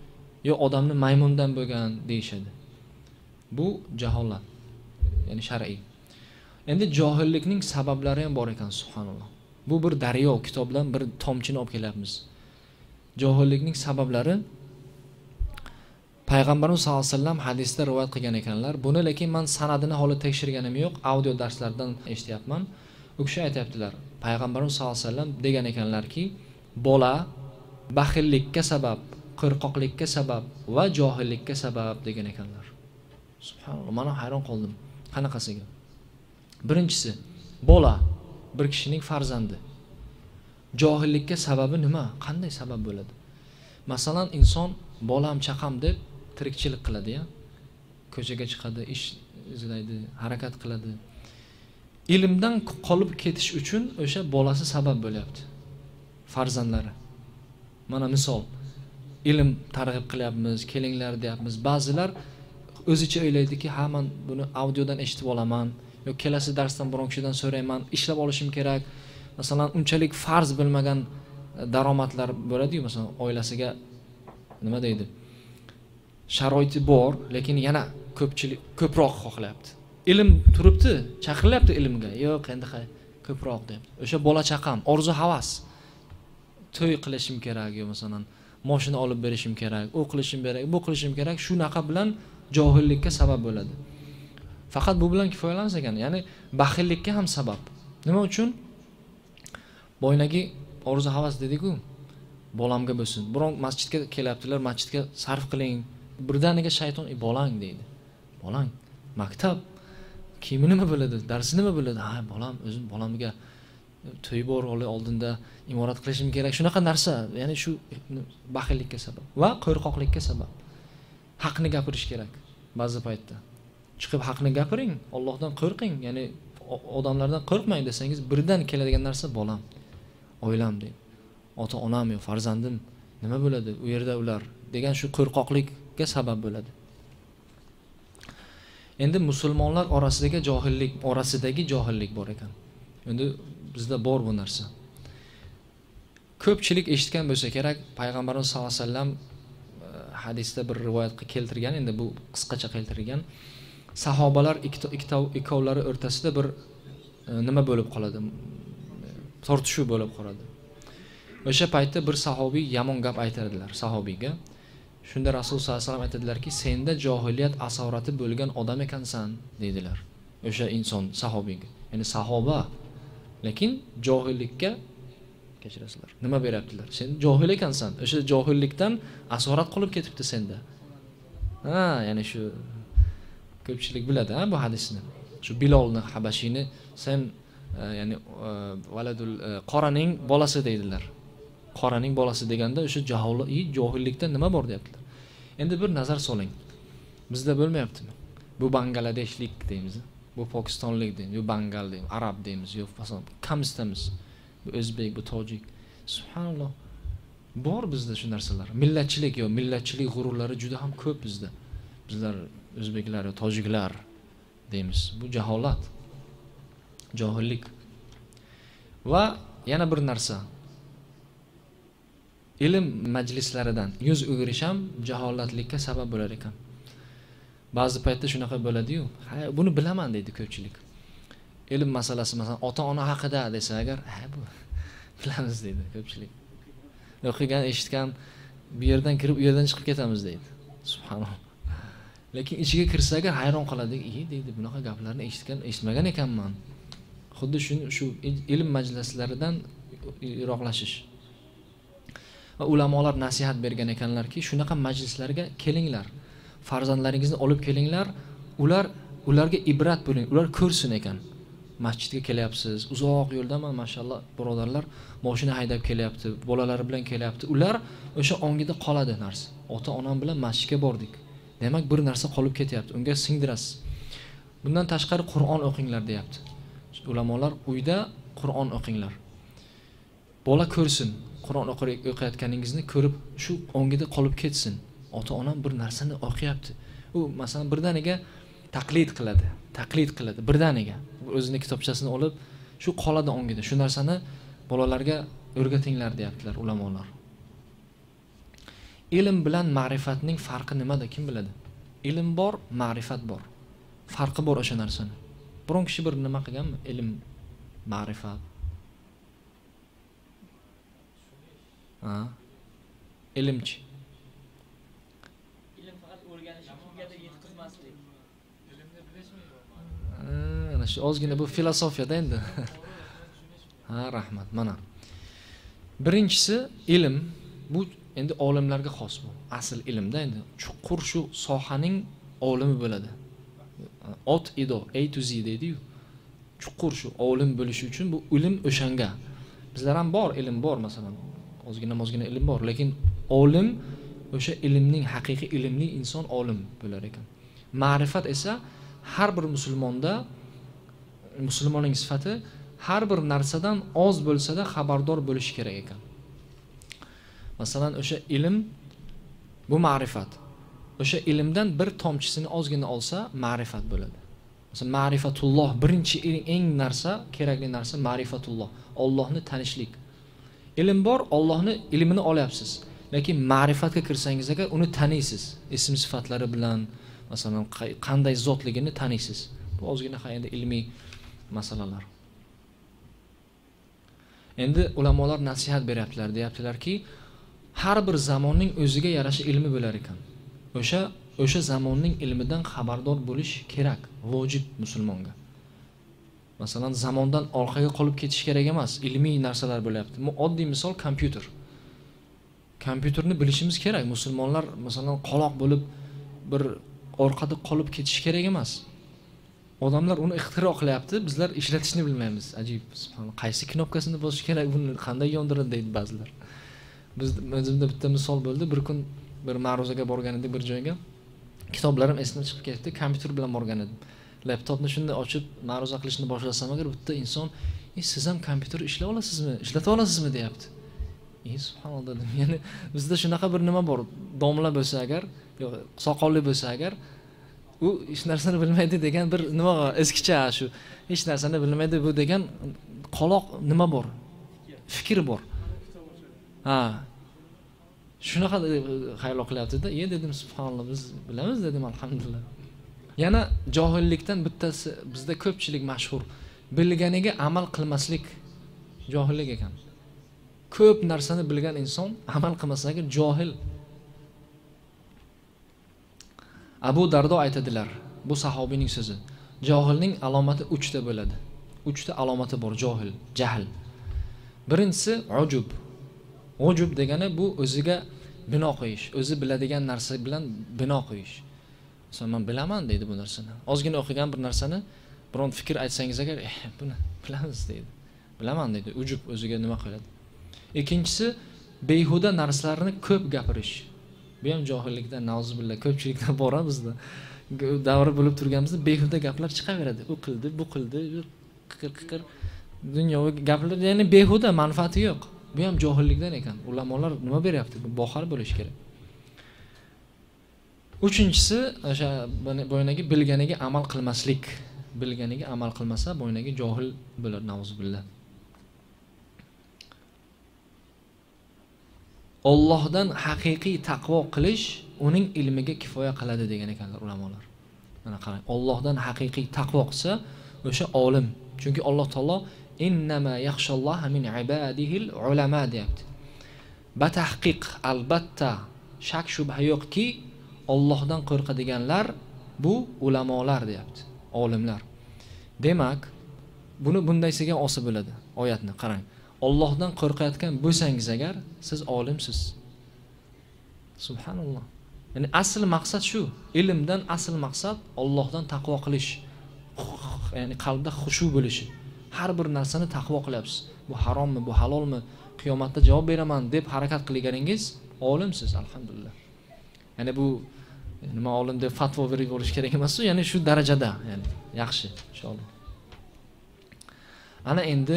yo odamni maymundan bo'lgan deyishadi. Bu jaholat, ya'ni shar'iy. Endi johillikning sabablari ham bor ekan, subhanalloh. Bu bir daryo, kitobdan bir tomchini olib kelyapmiz. Johillikning sabablari Payg'ambarimiz sollallohu alayhi vasallam hadisda rivoyat qilgan ekanlar. Buni lekin men sanadini hali tekshirganim yo'q, audio darslardan eshityapman. U kishi aytayaptilar. Payg'ambarimiz sollallohu alayhi vasallam degan ekanlarki, bola baxillikka sabab, qo'rqoqlikka sabab va johillikka sabab degan ekanlar. Subhanalloh, men hayron qoldim. Qanaqasiga? Birinchisi, bola bir kishining farzandi. Johillikka sababi nima? Qanday sabab bo'ladi? Masalan, inson bolam chaqam deb tirikchilik qiladi-ya. Ko'chaga chiqadi, ish izlaydi, harakat qiladi. Ilmdan qolib ketish uchun o'sha bolasi sabab bo'lyapti. Farzandlari. Mana misol, ilm targ'ib qilyapmiz, kelinglar deyapmiz. Ba'zilar o'zicha o'ylaydiki, ha men buni audiodan eshitib olaman, yoki kelasi darsdan biron kishidan so'rayman, ishlab olishim kerak. Masalan, unchalik farz bilmagan daromadlar bo'ladi-yu, masalan, oilasiga nima deydi? Sharoiti bor, lekin yana ko'pchilik ko'proq xohlayapti. Ilm turibdi, chaqirilyapti ilmga. Yo'q, endi ko'proq deb. O'sha bola chaqam, orzu havas. To'y qilishim kerak, yo masalan, mashina olib berishim kerak, u qilishim kerak, bu qilishim kerak, shunaqa bilan johillikka sabab bo'ladi. Faqat bu bilan kifoyalansa ekan, ya'ni baxillikka ham sabab. Nima uchun? Boynagi orzu havas dedik-ku, bolamga bo'lsin. Biron masjidga kelyaptilar, masjidga sarf qiling. Birdaniga shayton bolang deydi. Bolang, maktab kimi nima bo'ladi, darsi nima bo'ladi? Ha, bolam, o'zim bolamga to'y bor oldinda imorat qilishim kerak. Shunaqa narsa, ya'ni shu baxillikka sabab va qo'rqoqlikka sabab. Haqni gapirish kerak ba'zi paytda. Chiqib haqni gapiring, Allohdan qo'rqing, ya'ni odamlardan qo'rqmang desangiz, birdan keladigan narsa bolam, oilam deydi. Ota-onam yo farzandim nima bo'ladi? U yerda ular degan shu qo'rqoqlikka sabab bo'ladi. Endi musulmonlar orasidagi johillik, orasidagi johillik bor ekan. Endi bizda bor bu narsa. Ko'pchilik eshitgan bo'lsa kerak, Payg'ambarimiz sollallohu alayhi vasallam hadisda bir rivoyatga keltirgan, endi bu qisqacha keltirilgan. Sahobalar ikkovlari o'rtasida bir nima bo'lib qoladi? Tortishuv bo'lib qoladi. O'sha paytda bir sahobiy yomon gap aytadilar sahobiyga. Shunda Rasul sollallohu alayhi vasallam aytadilarki, "Senda johiliyat asorati bo'lgan odam ekansan", dedilar. O'sha inson sahobiyga. Ya'ni sahoba, lekin johillikka kechirasizlar. Nima beryaptilar? Sen johil ekansan. O'sha johillikdan asorat qolib ketibdi senda. Ha, ya'ni shu ko'pchilik biladi ha bu hadisni. Shu Bilolni Habashini sen ya'ni valadul qoraning bolasi deydilar. Qoraning bolasi deganda o'sha jaholat, johillikda nima bor deyaptilar. Endi bir nazar soling. Bizda bo'lmayaptimi? Bu Bangladeshlik deymiz, bu Pokistonlik deymiz, bu Bangal deymiz, arab deymiz, yo'q masalan kamistamiz. Bu o'zbek, bu tojik. Subhanalloh. Bor bizda shu narsalar. Millatchilik yo millatchilik g'ururlari juda ham ko'p bizda. Bizlar o'zbeklar va tojiklar deymiz. Bu jaholat. Johillik. Va yana bir narsa. Ilm majlislaridan yuz o'girish ham jaholatlikka sabab bo'lar ekan. Ba'zi paytda shunaqa bo'ladi-yu, "Ha, buni bilaman" deydi ko'pchilik. Ilm masalasi, masalan, ota-ona haqida desa agar, "Ha, bu bilamiz" deydi ko'pchilik. O'qigan, eshitgan, bu yerdan kirib, u yerdan chiqib ketamiz deydi. Subhanalloh. Lekin ichiga kirsa agar hayron qoladi, "Ey" deydi, "bunaqa gaplarni eshitgan, eshitmagan ekanman." Xuddi shu shu ilm majlislaridan yiroqlashish. Va ulamolar nasihat bergan ekanlarki, shunaqa majlislarga kelinglar. Farzandlaringizni olib kelinglar. Ular ularga ibrat bo'ling. Ular ko'rsin ekan. Masjidga kelyapsiz, uzoq yo'ldaman, mashallah, birodarlar, mashina haydab kelyapti, bolalari bilan kelyapti. Ular o'sha ongida qoladi narsa. Ota-onam bilan masjidga bordik. Demak, bir narsa qolib ketyapti. Unga singdirasiz. Bundan tashqari Qur'on o'qinglar deyapti. Ulamolar uyda Qur'on o'qinglar. Bola ko'rsin. Qur'on o'qiyotganingizni ko'rib, shu ongida qolib ketsin. Ota-onam bir narsani o'qiyapti. U masalan birdaniga taqlid qiladi, taqlid qiladi birdaniga. O'zining kitobchasini olib, shu qoladi ongida. Shu narsani bolalarga o'rgatinglar deyaptilar ulamolar. ilm bilan ma'rifatning farqi nimada, kim biladi? Ilm bor, ma'rifat bor. Farqi bor o'sha narsani. Biron kishi bir nima qilganmi? Ilm, ma'rifat. Ha? Ilmchi. Ilm faqat o'rganish, kimgadir yetkazmaslik. Ilmni bilishmi? Ana shu ozgina bu filosofiyada endi. Ha, rahmat. Mana. Birinchisi ilm, bu endi olimlarga xos bu. Asl ilmda endi chuqur shu sohaning olimi bo'ladi. Ot ido, A to Z deydi-yu. Chuqur shu olim bo'lish uchun bu ilm o'shanga. Bizlar ham bor, ilm bor masalan. Ozgina mozgina ilm bor, lekin olim o'sha ilmning haqiqiy ilmli inson olim bo'lar ekan. Ma'rifat esa har bir musulmonda musulmonning sifati har bir narsadan oz bo'lsa-da xabardor bo'lish kerak ekan. Masalan, o'sha ilm bu ma'rifat. O'sha ilmdan bir tomchisini ozgina olsa ma'rifat bo'ladi. Masalan, ma'rifatulloh birinchi eng narsa, kerakli narsa ma'rifatulloh. Allohni tanishlik. Ilm bor, Allohni ilmini olyapsiz. Lekin ma'rifatga kirsangiz agar uni taniysiz. Ism sifatlari bilan, masalan, qanday zotligini taniysiz. Bu ozgina endi ilmiy masalalar. Endi ulamolar nasihat beryaptilar, deyaptilarki, har bir zamonning o'ziga yarasha ilmi bo'lar ekan. O'sha o'sha zamonning ilmidan xabardor bo'lish kerak, vojib musulmonga. Masalan, zamondan orqaga qolib ketish kerak emas, ilmiy narsalar bo'lyapti. Bu oddiy misol kompyuter. Kompyuterni bilishimiz kerak. Musulmonlar masalan qoloq bo'lib bir orqada qolib ketish kerak emas. Odamlar uni ixtiro qilyapti, bizlar ishlatishni bilmaymiz. Ajib, subhanalloh. Qaysi knopkasini bosish kerak, buni qanday yondiradi deydi ba'zilar. Biz o'zimda bitta misol bo'ldi. Bir kun bir ma'ruzaga borgan edik bir joyga. Kitoblarim esimdan chiqib ketdi. Kompyuter bilan borgan edim. Laptopni shunday ochib ma'ruza qilishni boshlasam agar bitta inson, "E, siz ham kompyuter ishlay olasizmi? Ishlata olasizmi?" deyapti. "E, subhanalloh" dedim. Ya'ni bizda shunaqa bir nima bor. Domla bo'lsa agar, yo'q, soqolli bo'lsa agar, u hech narsani bilmaydi degan bir nima eskicha shu. Hech narsani bilmaydi bu degan qoloq nima bor? Fikr bor. Ha. Shunaqa xayol qilyapti-da. "E" dedim, subhanalloh, biz bilamiz dedim, alhamdulillah. Yana johillikdan bittasi bizda ko'pchilik mashhur. Bilganiga amal qilmaslik johillik ekan. Ko'p narsani bilgan inson amal qilmasa agar johil. Abu Dardo aytadilar, bu sahobiyning so'zi. Johilning alomati uch ta bo'ladi. uch ta alomati bor johil, jahl. Birinchisi ujub. Ujub degani bu o'ziga bino qo'yish, o'zi biladigan narsa bilan bino qo'yish. Masalan, men bilaman deydi bu narsani. Ozgina o'qigan bir narsani biron fikr aytsangiz agar, "Eh, buni bilamiz" deydi. Bilaman deydi. Ujub o'ziga nima qo'yadi. Ikkinchisi behuda narsalarni ko'p gapirish. Bu ham johillikdan, nauzubillah, ko'pchilikda bor bizda. Davri bo'lib turganimizda behuda gaplar chiqaveradi. U qildi, bu qildi, qiqir-qiqir dunyoviy gaplar, ya'ni behuda, manfaati yo'q. Bu ham johillikdan ekan. Ulamolar nima beryapti? Bu boxar bo'lish kerak. Uchinchisi, o'sha bo'ynagi bilganiga amal qilmaslik. Bilganiga amal qilmasa, bo'ynagi johil bo'lar, nauzubillah. Allohdan haqiqiy taqvo qilish uning ilmiga kifoya qiladi degan ekanlar ulamolar. Mana qarang, Allohdan haqiqiy taqvo qilsa, o'sha olim. Chunki Alloh taolo innama yaxshalloha min ibadihil ulama deyapti. Batahqiq, albatta, shak shubha yo'qki, Allohdan qo'rqadiganlar bu ulamolar deyapti, olimlar. Demak, buni bunday degan osi bo'ladi. Oyatni qarang. Allohdan qo'rqayotgan bo'lsangiz agar, siz olimsiz. Subhanalloh. Ya'ni asl maqsad shu. Ilmdan asl maqsad Allohdan taqvo qilish. Ya'ni qalbda xushu bo'lishi. Har bir narsani taqvo qilyapsiz. Bu harommi, bu halolmi, qiyomatda javob beraman deb harakat qilganingiz, olimsiz, alhamdulillah. Ya'ni bu nima olim deb fatvo berib bo'lish kerak emas-ku, ya'ni shu darajada, ya'ni yaxshi, inshaalloh. Ana endi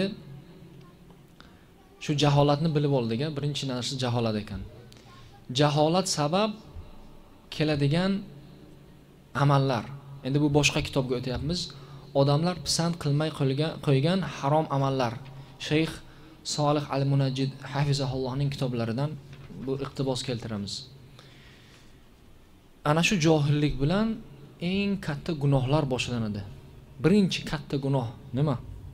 shu jaholatni bilib oldik, birinchi narsa jaholat ekan. Jaholat sabab keladigan amallar. Endi bu boshqa kitobga o'tyapmiz. Odamlar pisand qilmay qo'ygan qo'ygan harom amallar. Shayx Solih al-Munajjid hafizahullohning kitoblaridan bu iqtibos keltiramiz. ana shu johillik bilan eng katta gunohlar boshlanadi. Birinchi katta gunoh nima?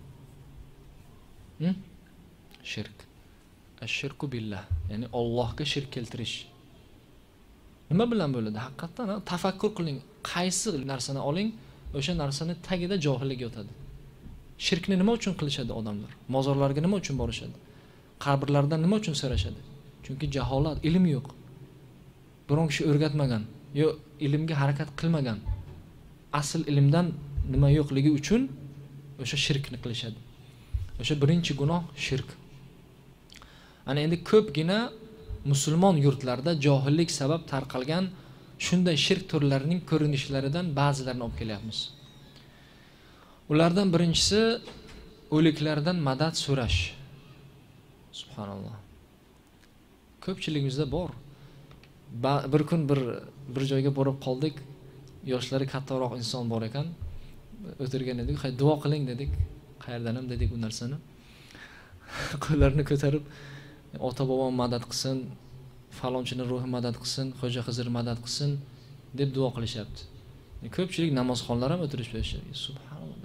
Hm? Shirk. Ash-shirku billah, ya'ni Allohga shirk keltirish. Nima bilan bo'ladi? Haqiqatan tafakkur qiling. Qaysi narsani oling, o'sha narsani tagida johillik yotadi. Shirkni nima uchun qilishadi odamlar? Mozorlarga nima uchun borishadi? Qabrlardan nima uchun so'rashadi? Chunki jaholat, ilm yo'q. Biron kishi o'rgatmagan, yo ilmga harakat qilmagan. Asl ilmdan nima yo'qligi uchun o'sha shirkni qilishadi. O'sha birinchi gunoh shirk. Ana endi ko'pgina musulmon yurtlarda johillik sabab tarqalgan shunday shirk turlarining ko'rinishlaridan ba'zilarini olib kelyapmiz. Ulardan birinchisi o'liklardan madad so'rash. Subhanalloh. Ko'pchiligimizda bor. Bir kun bir bir joyga borib qoldik. Yoshlari kattaroq inson bor ekan. O'tirgan edik, "Hay, duo qiling" dedik. Qayerdan ham dedik bu narsani. Qo'llarini ko'tarib, "Ota bobom madad qilsin, falonchining ruhi madad qilsin, Xo'ja Xizr madad qilsin" deb duo qilishyapti. Ko'pchilik namozxonlar ham o'tirishib yashaydi. Subhanalloh.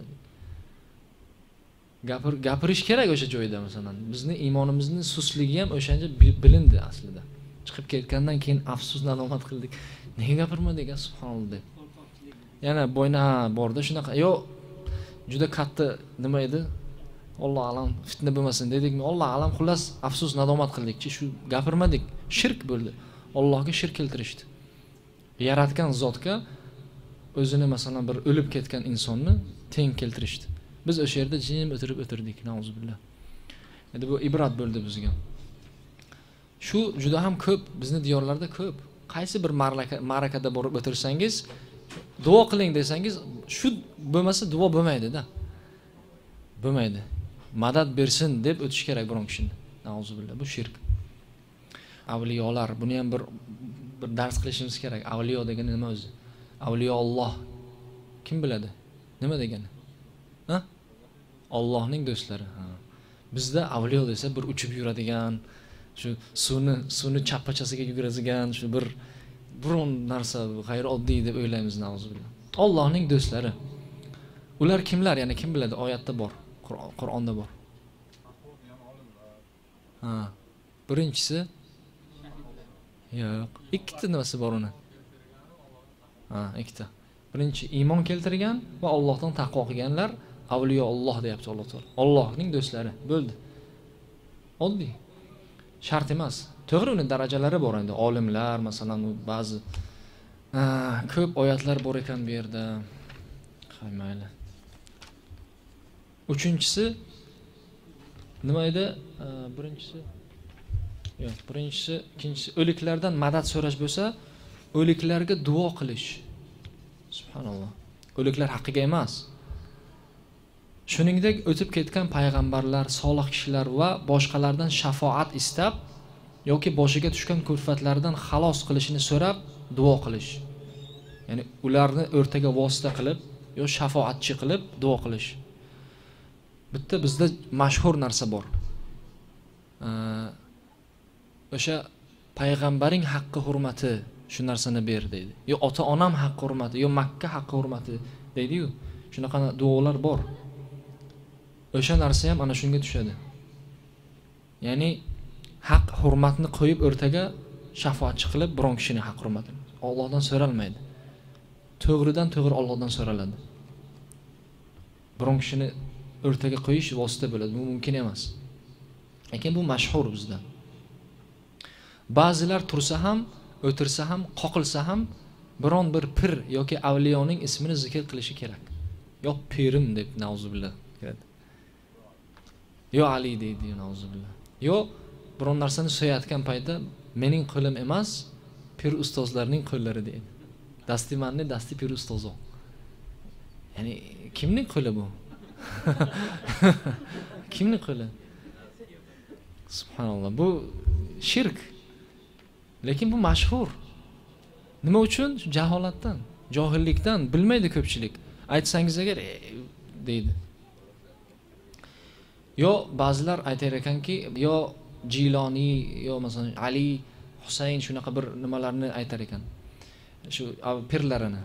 Gapir gapirish kerak o'sha joyda masalan. Bizning iymonimizning susligi ham o'shanja bilindi aslida. Chiqib ketgandan keyin afsus nadomat qildik. Nega gapirmadik, subhanalloh deb. Yana bo'yna borda shunaqa. Yo, juda katta nima edi? Alloh alam fitna bo'lmasin dedikmi? Alloh alam xullas afsus nadomat qildikchi, shu gapirmadik. Shirk bo'ldi. Allohga shirk keltirishdi. Yaratgan zotga o'zini masalan bir o'lib ketgan insonni teng keltirishdi. Biz o'sha yerda jim o'tirib o'tirdik, nauzubillah. Endi bu ibrat bo'ldi bizga. Shu juda ham ko'p, bizning diyorlarda ko'p. Qaysi bir ma'rakada borib o'tirsangiz, duo qiling desangiz, shu bo'lmasa duo bo'lmaydi-da. Bo'lmaydi. Madad bersin deb o'tish kerak biron kishini. Nauzubillah, bu shirk. Avliyolar, buni ham bir bir dars qilishimiz kerak. Avliyo degani nima o'zi? Avliyo Alloh. Kim biladi? Nima degani? Ha? Allohning do'stlari. Ha. Bizda avliyo desa bir uchib yuradigan, shu suvni suvni chappachasiga yuguradigan, shu bir biron narsa g'ayrioddiy deb o'ylaymiz, nauzubillah. Allohning do'stlari. Ular kimlar? Ya'ni kim biladi? Oyatda bor, Qur'onda bor. Ha. Birinchisi yo'q, ikkita nimasi bor uni. Ha, ikkita. Birinchi iymon keltirgan va Allohdan taqvo qilganlar avliyo Alloh deyapti Alloh taolo. Allohning do'stlari bo'ldi. Oddiy. Shart emas. To'g'ri, uni darajalari bor endi. Olimlar, masalan, ba'zi ko'p oyatlar bor ekan bu yerda. Hay mayli. Uchinchisi nima edi? Birinchisi yo'q, birinchisi, ikkinchisi o'liklardan madad so'rash bo'lsa, o'liklarga duo qilish. Subhanalloh. O'liklar haqqiga emas. Shuningdek, o'tib ketgan payg'ambarlar, solih kishilar va boshqalardan shafoat istab yoki boshiga tushgan kulfatlardan xalos qilishini so'rab duo qilish. Ya'ni ularni o'rtaga vosita qilib, yo shafoatchi qilib duo qilish. Bitta bizda mashhur narsa bor. O'sha payg'ambaring haqqi hurmati shu narsani ber deydi. Yo ota-onam haqqi hurmati, yo Makka haqqi hurmati deydi-yu. Shunaqa duolar bor. O'sha narsa ham ana shunga tushadi. Ya'ni haq hurmatni qo'yib o'rtaga shafoatchi qilib biron kishining haq hurmatini Allohdan so'ralmaydi. To'g'ridan to'g'ri Allohdan so'raladi. Biron kishini o'rtaga qo'yish vosita bo'ladi, bu mumkin emas. Lekin bu mashhur bizda. Ba'zilar tursa ham, o'tirsa ham, qoqilsa ham biron bir pir yoki avliyoning ismini zikr qilishi kerak. Yo pirim deb nauzubillah kiradi. Yo Ali deydi, nauzubillah. Yo biron narsani so'yayotgan paytda mening qo'lim emas, pir ustozlarning qo'llari deydi. Dasti manni, dasti pir ustozo. Ya'ni kimning qo'li bu? Kimning qo'li? Subhanalloh, bu shirk. Lekin bu mashhur. Nima uchun? Jaholatdan, johillikdan, bilmaydi ko'pchilik. Aytsangiz agar e, deydi. Yo ba'zilar aytar ekanki, yo Jiloni, yo masalan Ali, Husayn shunaqa bir nimalarni aytar ekan. shu pirlarini.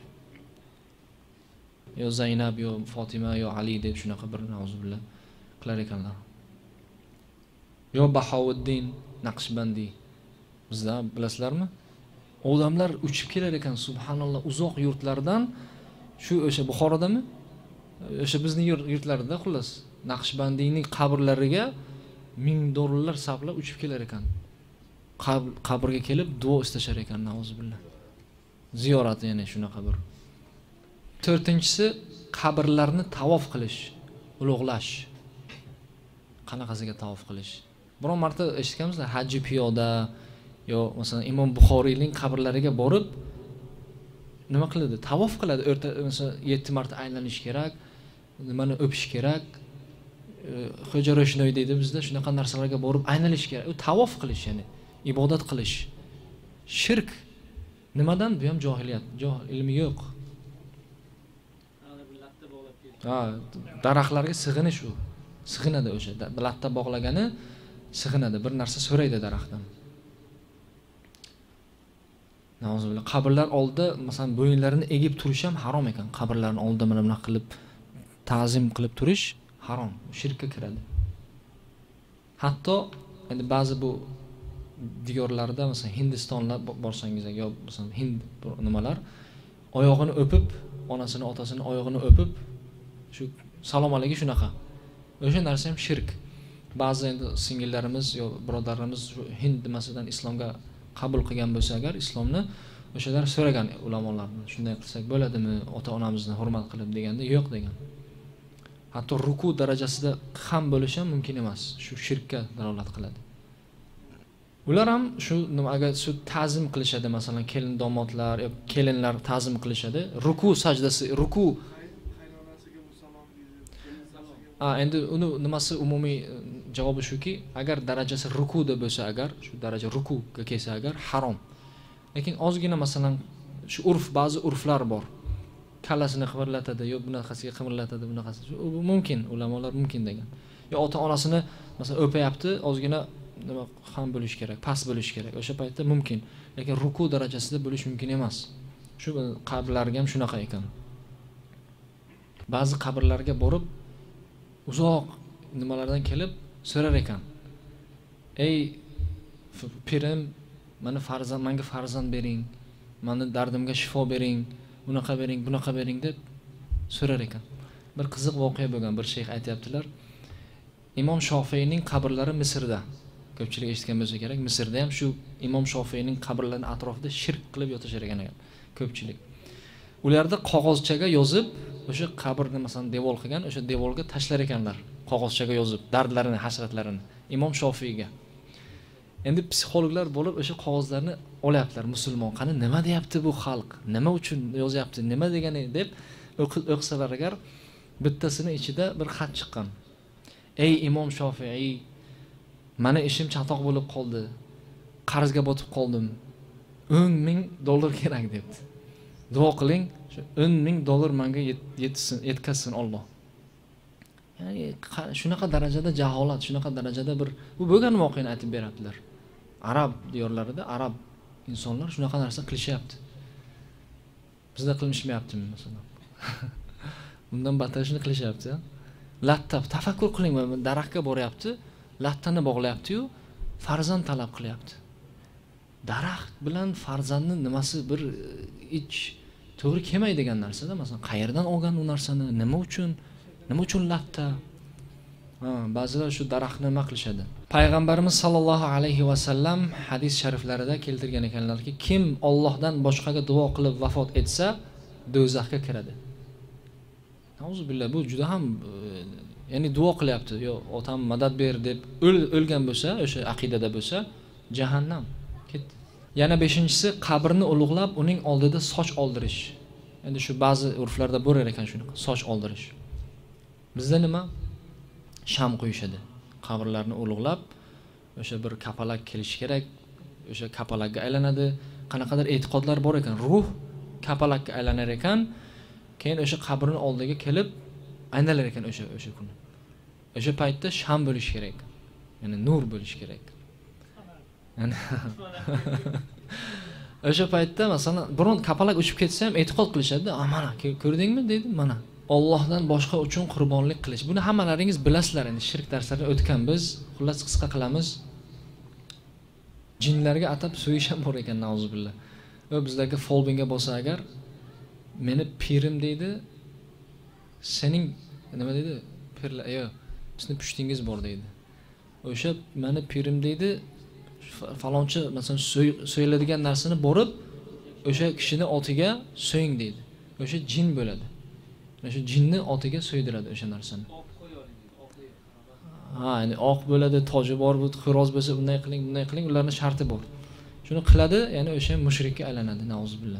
Yo Zaynab, yo Fatima, yo Ali deb shunaqa bir nauzubillah qilar ekanlar. Yo Bahovuddin Naqshbandi. Bizda bilasizlarmi? Odamlar uchib kelar ekan, subhanalloh, uzoq yurtlardan, shu o'sha Buxorodami? O'sha bizning yurtlarida xullas Naqshbandiyning qabrlariga ming dollarlar sarflab uchib kelar ekan. Qabrga kelib duo istashar ekan, nauzubillah. Ziyorat, ya'ni shunaqa bir. To'rtinchisi qabrlarni tavof qilish, ulug'lash. Qanaqasiga tavof qilish? Biron marta eshitganmizlar, haji piyoda yo masalan Imom Buxoriyning qabrlariga borib nima qiladi? Tavof qiladi. O'rta masalan yetti marta aylanish kerak, nimani o'pish kerak. Xo'ja Ro'shnoy deydi bizda, shunaqa narsalarga borib aylanish kerak. U tavof qilish, ya'ni ibodat qilish. Shirk. Nimadan? Bu ham johiliyat. Johil ilmi yo'q. Ha, daraxtlarga sig'inish u. Sig'inadi o'sha. Latta bog'lagani sig'inadi, bir narsa so'raydi daraxtdan. Nauzubillah. Qabrlar oldida masalan bo'yinlarini egib turish ham harom ekan. Qabrlarning oldida mana bunaqa qilib ta'zim qilib turish harom, shirkka kiradi. Hatto endi ba'zi bu diyorlarda masalan Hindistonda borsangiz yo masalan Hind nimalar oyog'ini o'pib, onasini, otasini oyog'ini o'pib, shu salom alaykum shunaqa. O'sha narsa ham shirk. Ba'zi endi singillarimiz yo birodarlarimiz shu Hind nimasidan islomga qabul qilgan bo'lsa agar islomni, o'shalar so'ragan ulamolardan, shunday qilsak bo'ladimi, ota-onamizni hurmat qilib deganda yo'q degan. Hatto ruku darajasida ham bo'lishi ham mumkin emas. Shu shirkka dalolat qiladi. Ular ham shu nima agar shu ta'zim qilishadi, masalan kelin domodlar, yo kelinlar ta'zim qilishadi. Ruku sajdasi, ruku qaynonasiga salom deydi. A endi uni nimasi umumiy javobi shuki, agar darajasi rukuda bo'lsa, agar shu daraja rukuga kelsa agar harom. Lekin ozgina masalan shu urf, ba'zi urflar bor. Kallasini qimirlatadi, yo bunaqasiga qimirlatadi, bunaqasi. Bu mumkin, ulamolar mumkin degan. Yo ota-onasini masalan o'payapti, ozgina nima ham bo'lish kerak, past bo'lish kerak. O'sha paytda mumkin. Lekin ruku darajasida bo'lish mumkin emas. Shu qabrlarga ham shunaqa ekan. Ba'zi qabrlarga borib uzoq nimalardan kelib so'rar ekan. Ey pirim, meni farzand, menga farzand bering, meni dardimga shifo bering, bunaqa bering, bunaqa bering deb so'rar ekan. Bir qiziq voqea bo'lgan, bir shayx aytayaptilar. Imom Shofiyning qabrlari Misrda. Ko'pchilik eshitgan bo'lsa kerak, Misrda ham shu Imom Shofiyning qabrlarining atrofida shirk qilib yotishar ekan ko'pchilik. Ularda qog'ozchaga yozib, o'sha qabrni masalan devor qilgan, o'sha devorga tashlar ekanlar. Qog'ozchaga yozib dardlarini, hasratlarini Imom Shofiyga. Endi psixologlar bo'lib o'sha qog'ozlarni olyaptilar, musulmon qani nima deyapti bu xalq? Nima uchun yozyapti? Nima degani deb o'qisalar agar bittasini ichida bir xat chiqqan. Ey Imom Shofiy, meni ishim chatoq bo'lib qoldi. Qarzga botib qoldim. o'n ming dollar kerak debdi. Duo qiling, shu o'n ming dollar menga yetsin, yetkazsin Alloh. Ya'ni shunaqa darajada jaholat, shunaqa darajada bir bu bo'lgan voqeani aytib beradilar. Arab diyorlarida arab insonlar shunaqa narsa qilishyapti. Bizda qilishmayaptimi masalan? Bundan battar shuni qilishyapti. Latta tafakkur qiling, daraxtga boryapti, lattani bog'layapti-yu, farzand talab qilyapti. Daraxt bilan farzandning nimasi bir ich to'g'ri kelmaydigan narsa-da, masalan, qayerdan olgan u narsani, nima uchun, nima uchun latta? Ha, ba'zilar shu daraxtni nima qilishadi. Payg'ambarimiz sollallohu alayhi va sallam hadis shariflarida keltirgan ekanlarki, kim Allohdan boshqaga duo qilib vafot etsa, do'zaxga kiradi. Nauzubillah, bu juda ham ya'ni duo qilyapti, yo otam madad ber deb o'lgan bo'lsa, o'sha aqidada bo'lsa, jahannam ketdi. Yana beshinchisi qabrni ulug'lab, uning oldida soch oldirish. Endi shu ba'zi urflarda bo'lar ekan shuni, soch oldirish. Bizda nima? Sham qo'yishadi. Qabrlarni ulug'lab, o'sha bir kapalak kelishi kerak, o'sha kapalakka aylanadi. Qanaqadir e'tiqodlar bor ekan, ruh kapalakka aylanar ekan, keyin o'sha qabrning oldiga kelib aynalar ekan o'sha o'sha kuni. O'sha paytda sham bo'lish kerak. Ya'ni nur bo'lish kerak. Ya'ni O'sha paytda masalan biron kapalak uchib ketsa ham e'tiqod qilishadi. "A mana, ko'rdingmi?" deydi. Mana Allohdan boshqa uchun qurbonlik qilish. Buni hammalaringiz bilasizlar, endi shirk darslaridan o'tgan biz. Xullas qisqa qilamiz. Jinlarga atab so'yish ham bor ekan, nauzubillah. Va bizlarga folbinga bo'lsa agar meni pirim deydi, sening nima deydi? Pirlar, yo'q, sizning pushtingiz bor deydi. O'sha meni pirim deydi, falonchi masalan so'yiladigan narsani borib o'sha kishini otiga so'ying deydi. O'sha jin bo'ladi. O'sha jinni otiga so'ydiradi o'sha narsani. Ha, ya'ni oq bo'ladi, toji bor, bu xiroz bo'lsa bunday qiling, bunday qiling, ularning sharti bor. Shuni qiladi, ya'ni o'sha mushrikka aylanadi, nauzubillah.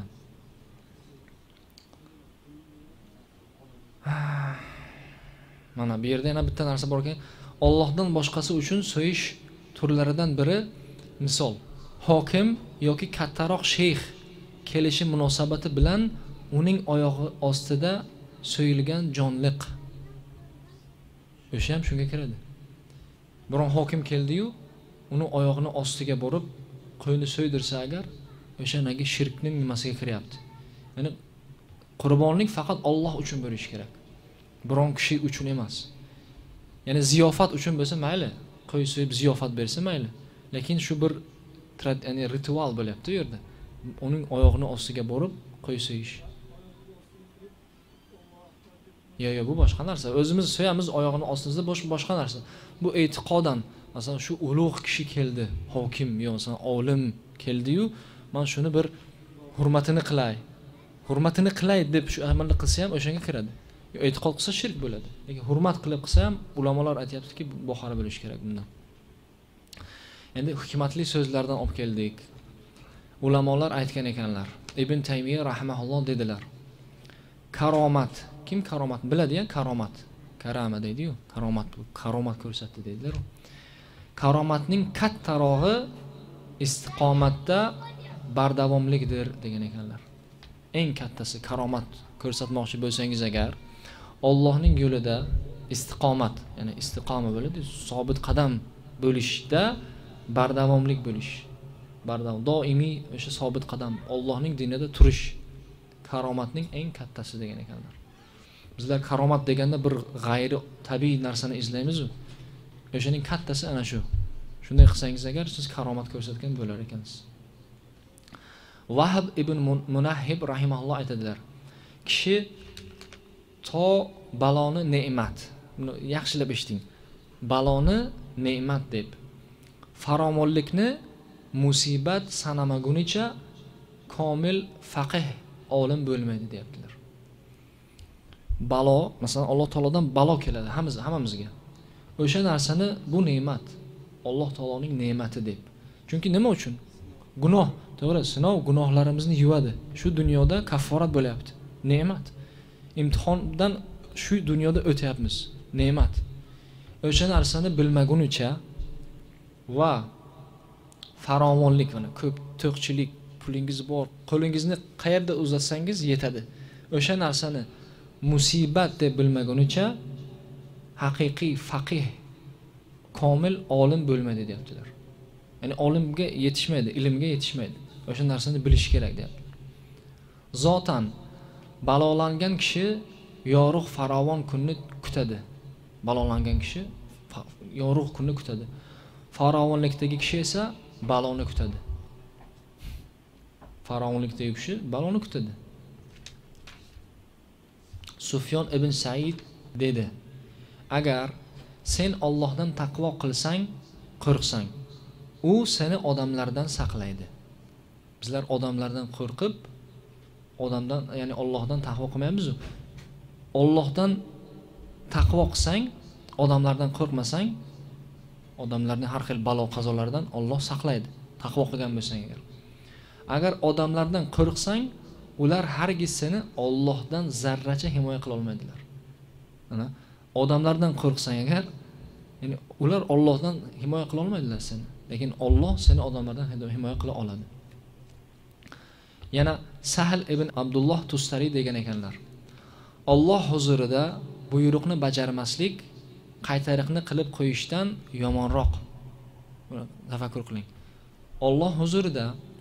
Mana bu yerda yana bitta narsa bor ekan, Allohdan boshqasi uchun so'yish turlaridan biri misol hokim yoki kattaroq sheyx kelishi munosabati bilan uning oyog'i ostida so'yilgan jonliq. O'sha ham shunga kiradi. Biron hokim keldi-yu, uni oyog'ini ostiga borib qo'yni so'ydirsa agar, o'sha nagi shirkning nimasiga kiryapti. Ya'ni qurbonlik faqat Alloh uchun bo'lishi kerak. Biron kishi uchun emas. Ya'ni ziyofat uchun bo'lsa mayli, qo'y so'yib ziyofat bersa mayli. Lekin shu bir ya'ni ritual bo'lyapti u yerda. Uning oyog'ini ostiga borib qo'y so'yish. Yo, yo, bu boshqa narsa. O'zimiz so'yamiz oyog'ini ostimizda boshqa narsa. Bu e'tiqodan, masalan, shu ulug' kishi keldi, hokim yo masalan olim keldi-yu, men shuni bir hurmatini qilay. Hurmatini qilay deb shu amalni qilsa ham o'shanga kiradi. Yo, e'tiqod qilsa shirk bo'ladi. Lekin hurmat qilib qilsa ham ulamolar aytayaptiki, boxara bo'lish kerak bundan. Endi hikmatli so'zlardan olib keldik. Ulamolar aytgan ekanlar. Ibn Taymiya rahimahulloh dedilar. Karomat, kim karomat biladi-ya, karomat. Karama deydi-yu, karomat bu, karomat ko'rsatdi deydilar. Karomatning kattarog'i istiqomatda bardavomlikdir degan ekanlar. Eng kattasi karomat ko'rsatmoqchi bo'lsangiz agar Allohning yo'lida istiqomat, ya'ni istiqoma bo'ladi, sobit qadam bo'lishda bardavomlik bo'lish. Bardavom, doimiy o'sha sobit qadam Allohning dinida turish karomatning eng kattasi degan ekanlar. Bizlar karomat deganda bir g'ayri tabiiy narsani izlaymiz-ku. O'shaning kattasi ana shu. Shunday qilsangiz agar siz karomat ko'rsatgan bo'lar ekansiz. Vahb ibn Munahhib rahimahulloh aytadilar. Kishi to baloni ne'mat. Buni yaxshilab eshiting. Baloni ne'mat deb, farovonlikni musibat sanamagunicha komil faqih olim bo'lmaydi deyaptilar. Balo, masalan Alloh taolodan balo keladi hammamiz hammamizga. O'sha narsani bu ne'mat, Alloh taoloning ne'mati deb. Chunki nima uchun? Gunoh, to'g'ri, sinov gunohlarimizni yuvadi. Shu dunyoda kafforat bo'lyapti. Ne'mat. Imtihondan shu dunyoda o'tyapmiz. Ne'mat. O'sha narsani bilmagunicha va farovonlik, mana ko'p to'qchilik, pulingiz bor, qo'lingizni qayerda uzatsangiz yetadi. O'sha narsani musibat deb bilmagunicha haqiqiy faqih, komil olim bo'lmaydi deyaptilar. Ya'ni olimga yetishmaydi, ilmga yetishmaydi. O'sha narsani bilish kerak deyapti. Zotan balolangan kishi yorug' farovon kunni kutadi. Balolangan kishi yorug' kunni kutadi. Farovonlikdagi kishi esa baloni kutadi. Farovonlikdagi kishi baloni kutadi. Sufyon ibn Said dedi: agar sen Allohdan taqvo qilsang, qo'rqsang, u seni odamlardan saqlaydi. Bizlar odamlardan qo'rqib, odamdan, ya'ni Allohdan taqvo qilmaymiz-ku. Allohdan taqvo qilsang, odamlardan qo'rqmasang, odamlarning har xil balo qazolardan Alloh saqlaydi. Taqvo qilgan bo'lsang agar. Agar odamlardan qo'rqsang, ular hargiz seni Allohdan zarracha himoya qila olmaydilar. Ana, odamlardan qo'rqsang agar, ya'ni ular Allohdan himoya qila olmaydilar seni, lekin Alloh seni odamlardan himoya qila oladi. Yana Sahl ibn Abdulloh Tustari degan ekanlar. Alloh huzurida buyruqni bajarmaslik qaytariqni qilib qo'yishdan yomonroq. Tafakkur qiling. Alloh huzurida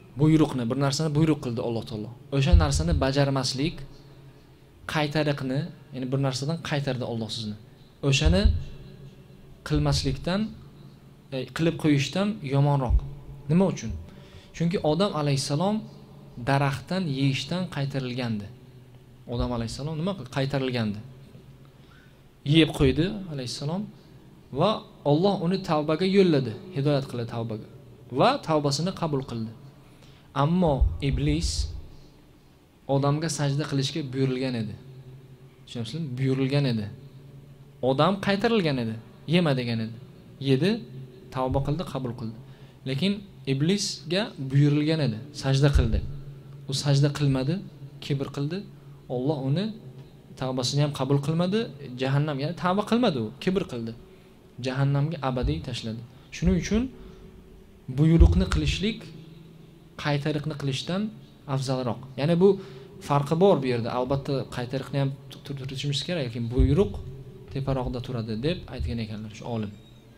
buyruqni, bir narsani buyruq qildi Alloh taolo. O'sha narsani bajarmaslik, qaytariqni, ya'ni bir narsadan qaytardi Alloh sizni. O'shani qilmaslikdan, e, qilib qo'yishdan yomonroq. Nima uchun? Chunki Odam alayhisalom daraxtdan yeyishdan qaytarilgandi. Odam alayhisalom nima qildi? Qaytarilgandi. Yeb qo'ydi alayhisalom va Alloh uni tavbaga yo'lladi, hidoyat qildi tavbaga va tavbasini qabul qildi. Ammo iblis odamga sajda qilishga buyurilgan edi. Tushunasizmi? Buyurilgan edi. Odam qaytarilgan edi, yema degan edi. Yedi, tavba qildi, qabul qildi. Lekin iblisga buyurilgan edi, sajda qildi. U sajda qilmadi, kibr qildi. Alloh uni tavbasini ham qabul qilmadi, jahannam, ya'ni tavba qilmadi, u kibr qildi. Jahannamga abadiy tashladi. Shuning uchun buyruqni qilishlik qaytariqni qilishdan afzalroq. Ya'ni bu farqi bor bu yerda. Albatta qaytariqni ham turishimiz kerak, lekin buyruq teparoqda turadi deb aytgan ekanlar shu olim.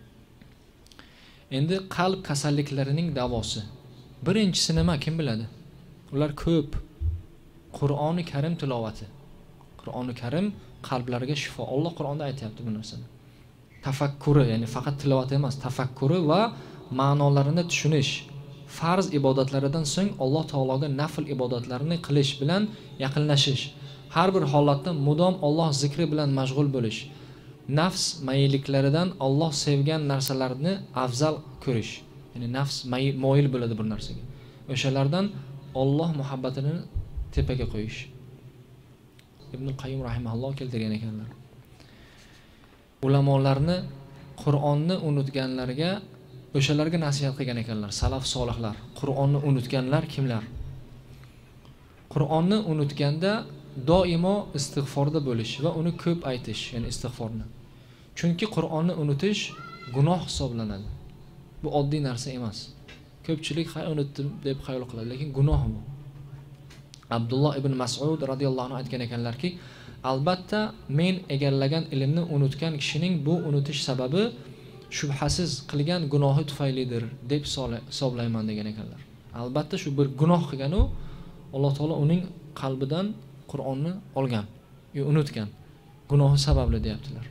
Endi qalb kasalliklarining davosi. Birinchisi nima, kim biladi? Ular ko'p. Qur'oni Karim tilovati. Qur'oni Karim qalblarga shifo. Alloh Qur'onda aytayapti bu narsani. Tafakkuri, ya'ni faqat tilovat emas, tafakkuri va ma'nolarini tushunish. Farz ibodatlaridan so'ng Alloh taologa nafl ibodatlarini qilish bilan yaqinlashish. Har bir holatda mudom Alloh zikri bilan mashg'ul bo'lish. Nafs mayilliklaridan Alloh sevgan narsalarni afzal ko'rish. Ya'ni nafs moyil bo'ladi bir narsaga. O'shalardan Alloh muhabbatini tepaga qo'yish. Ibn Qayyim rahimahulloh keltirgan ekanlar. Ulamolarni Qur'onni unutganlarga, o'shalarga nasihat qilgan ekanlar. Salaf solihlar, Qur'onni unutganlar kimlar? Qur'onni unutganda doimo istig'forda bo'lish va uni ko'p aytish, ya'ni istig'forni. Chunki Qur'onni unutish gunoh hisoblanadi. Bu oddiy narsa emas. Ko'pchilik hay unutdim deb xayol qiladi, lekin gunoh bu. Abdulloh ibn Mas'ud radhiyallohu anhu aytgan ekanlarki, albatta men egallagan ilmni unutgan kishining bu unutish sababi shubhasiz qilgan gunohi tufaylidir deb hisoblayman degan ekanlar. Albatta shu bir gunoh qilgan u, Alloh taolo uning qalbidan Qur'onni olgan, yo unutgan. Gunohi sababli deyaptilar.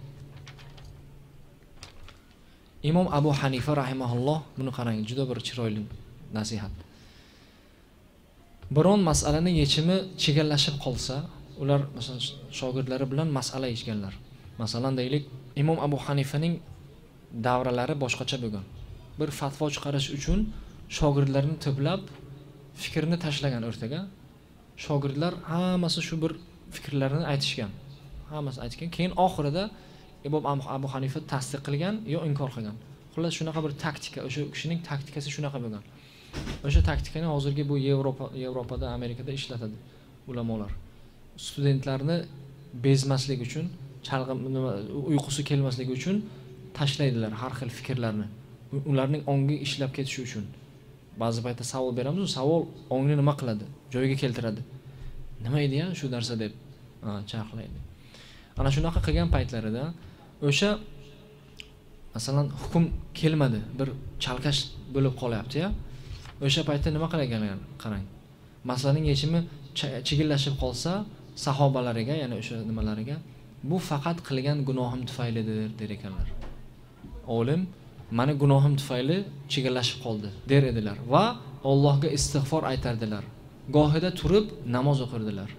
Imom Abu Hanifa rahimahulloh buni qarang, juda bir chiroyli nasihat. Biron masalaning yechimi chegallashib qolsa, ular masalan shogirdlari bilan masala yechganlar. Masalan deylik, Imom Abu Hanifaning davralari boshqacha bo'lgan. Bir fatvo chiqarish uchun shogirdlarini to'plab fikrni tashlagan o'rtaga. Shogirdlar hammasi shu bir fikrlarini aytishgan. Hammasi aytgan. Keyin oxirida Imom Abu Hanifa tasdiq qilgan yo inkor qilgan. Xullas shunaqa bir taktika, o'sha kishining taktikasi shunaqa bo'lgan. O'sha taktikani hozirgi bu Yevropa Yevropada, Amerikada ishlatadi ulamolar. Studentlarni bezmaslik uchun, chalg'im uyqusi kelmaslik uchun tashlaydilar har xil fikrlarni. Ularning ongi ishlab ketishi uchun. Ba'zi paytda savol beramiz, savol ongni nima qiladi? Joyiga keltiradi. Nima edi ya shu narsa deb, ha, charxlaydi. Ana shunaqa qilgan paytlarida o'sha masalan hukm kelmadi, bir chalkash bo'lib qolyapti-ya. O'sha paytda nima qilganlar? Qarang. Masalaning yechimi chigillashib qolsa, sahobalariga, ya'ni o'sha nimalariga, bu faqat qilgan gunohim tufaylidir der ekanlar. Olim, mani gunohim tufayli chigillashib qoldi der edilar va Allohga istig'for aytardilar. Gohida turib namoz o'qirdilar.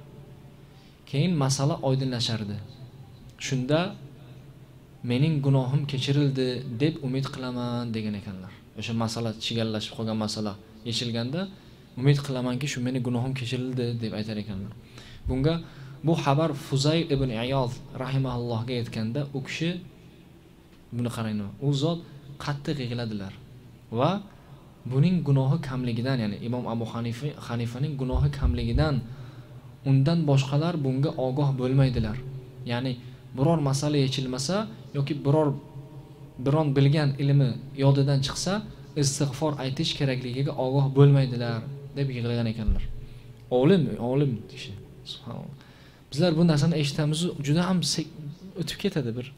Keyin masala oydinlashardi. Shunda mening gunohim kechirildi deb umid qilaman degan ekanlar. O'sha masala chigallashib qolgan masala yechilganda umid qilamanki shu meni gunohim kechirildi deb aytar ekanlar. Bunga bu xabar Fuzayl ibn Iyod rahimahullohga yetganda u kishi buni qarang, u zot qattiq yig'ladilar va buning gunohi kamligidan, ya'ni Imom Abu Hanifa Hanifaning gunohi kamligidan undan boshqalar bunga ogoh bo'lmaydilar. Ya'ni biror masala yechilmasa yoki biror biron bilgan ilmi yodidan chiqsa, istig'for aytish kerakligiga ogoh bo'lmaydilar deb yig'lagan ekanlar. Olim, olim kishi. Subhanalloh. Bizlar bu narsani eshitamiz, juda ham o'tib ketadi bir.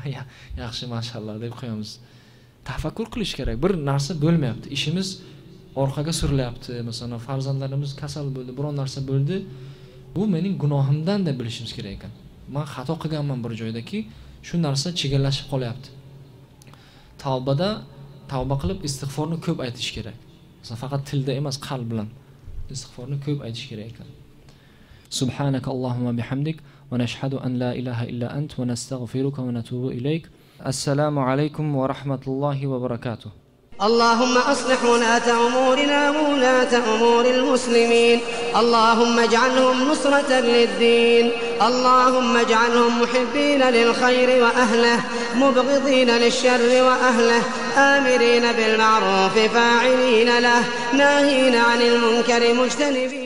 Yaxshi, mashallah deb qo'yamiz. Tafakkur qilish kerak. Bir narsa bo'lmayapti. Ishimiz orqaga surilyapti, masalan farzandlarimiz kasal bo'ldi, biron narsa bo'ldi, bu mening gunohimdan deb bilishimiz kerak ekan. Men xato qilganman bir joydaki, shu narsa chegallashib qolyapti. Tavbada tavba qilib istig'forni ko'p aytish kerak. Masalan faqat tilda emas, qalb bilan istig'forni ko'p aytish kerak ekan. Subhanaka Allohumma bihamdik va nashhadu an la ilaha illa ant va nastaghfiruka va natubu ilayk. Assalomu alaykum va rahmatullohi va barakatuh. اللهم أصلح ولاة أمورنا وولاة أمور المسلمين. اللهم اجعلهم نصرة للدين. اللهم اجعلهم محبين للخير وأهله، مبغضين للشر وأهله، آمرين بالمعروف فاعلين له، ناهين عن المنكر مجتنبين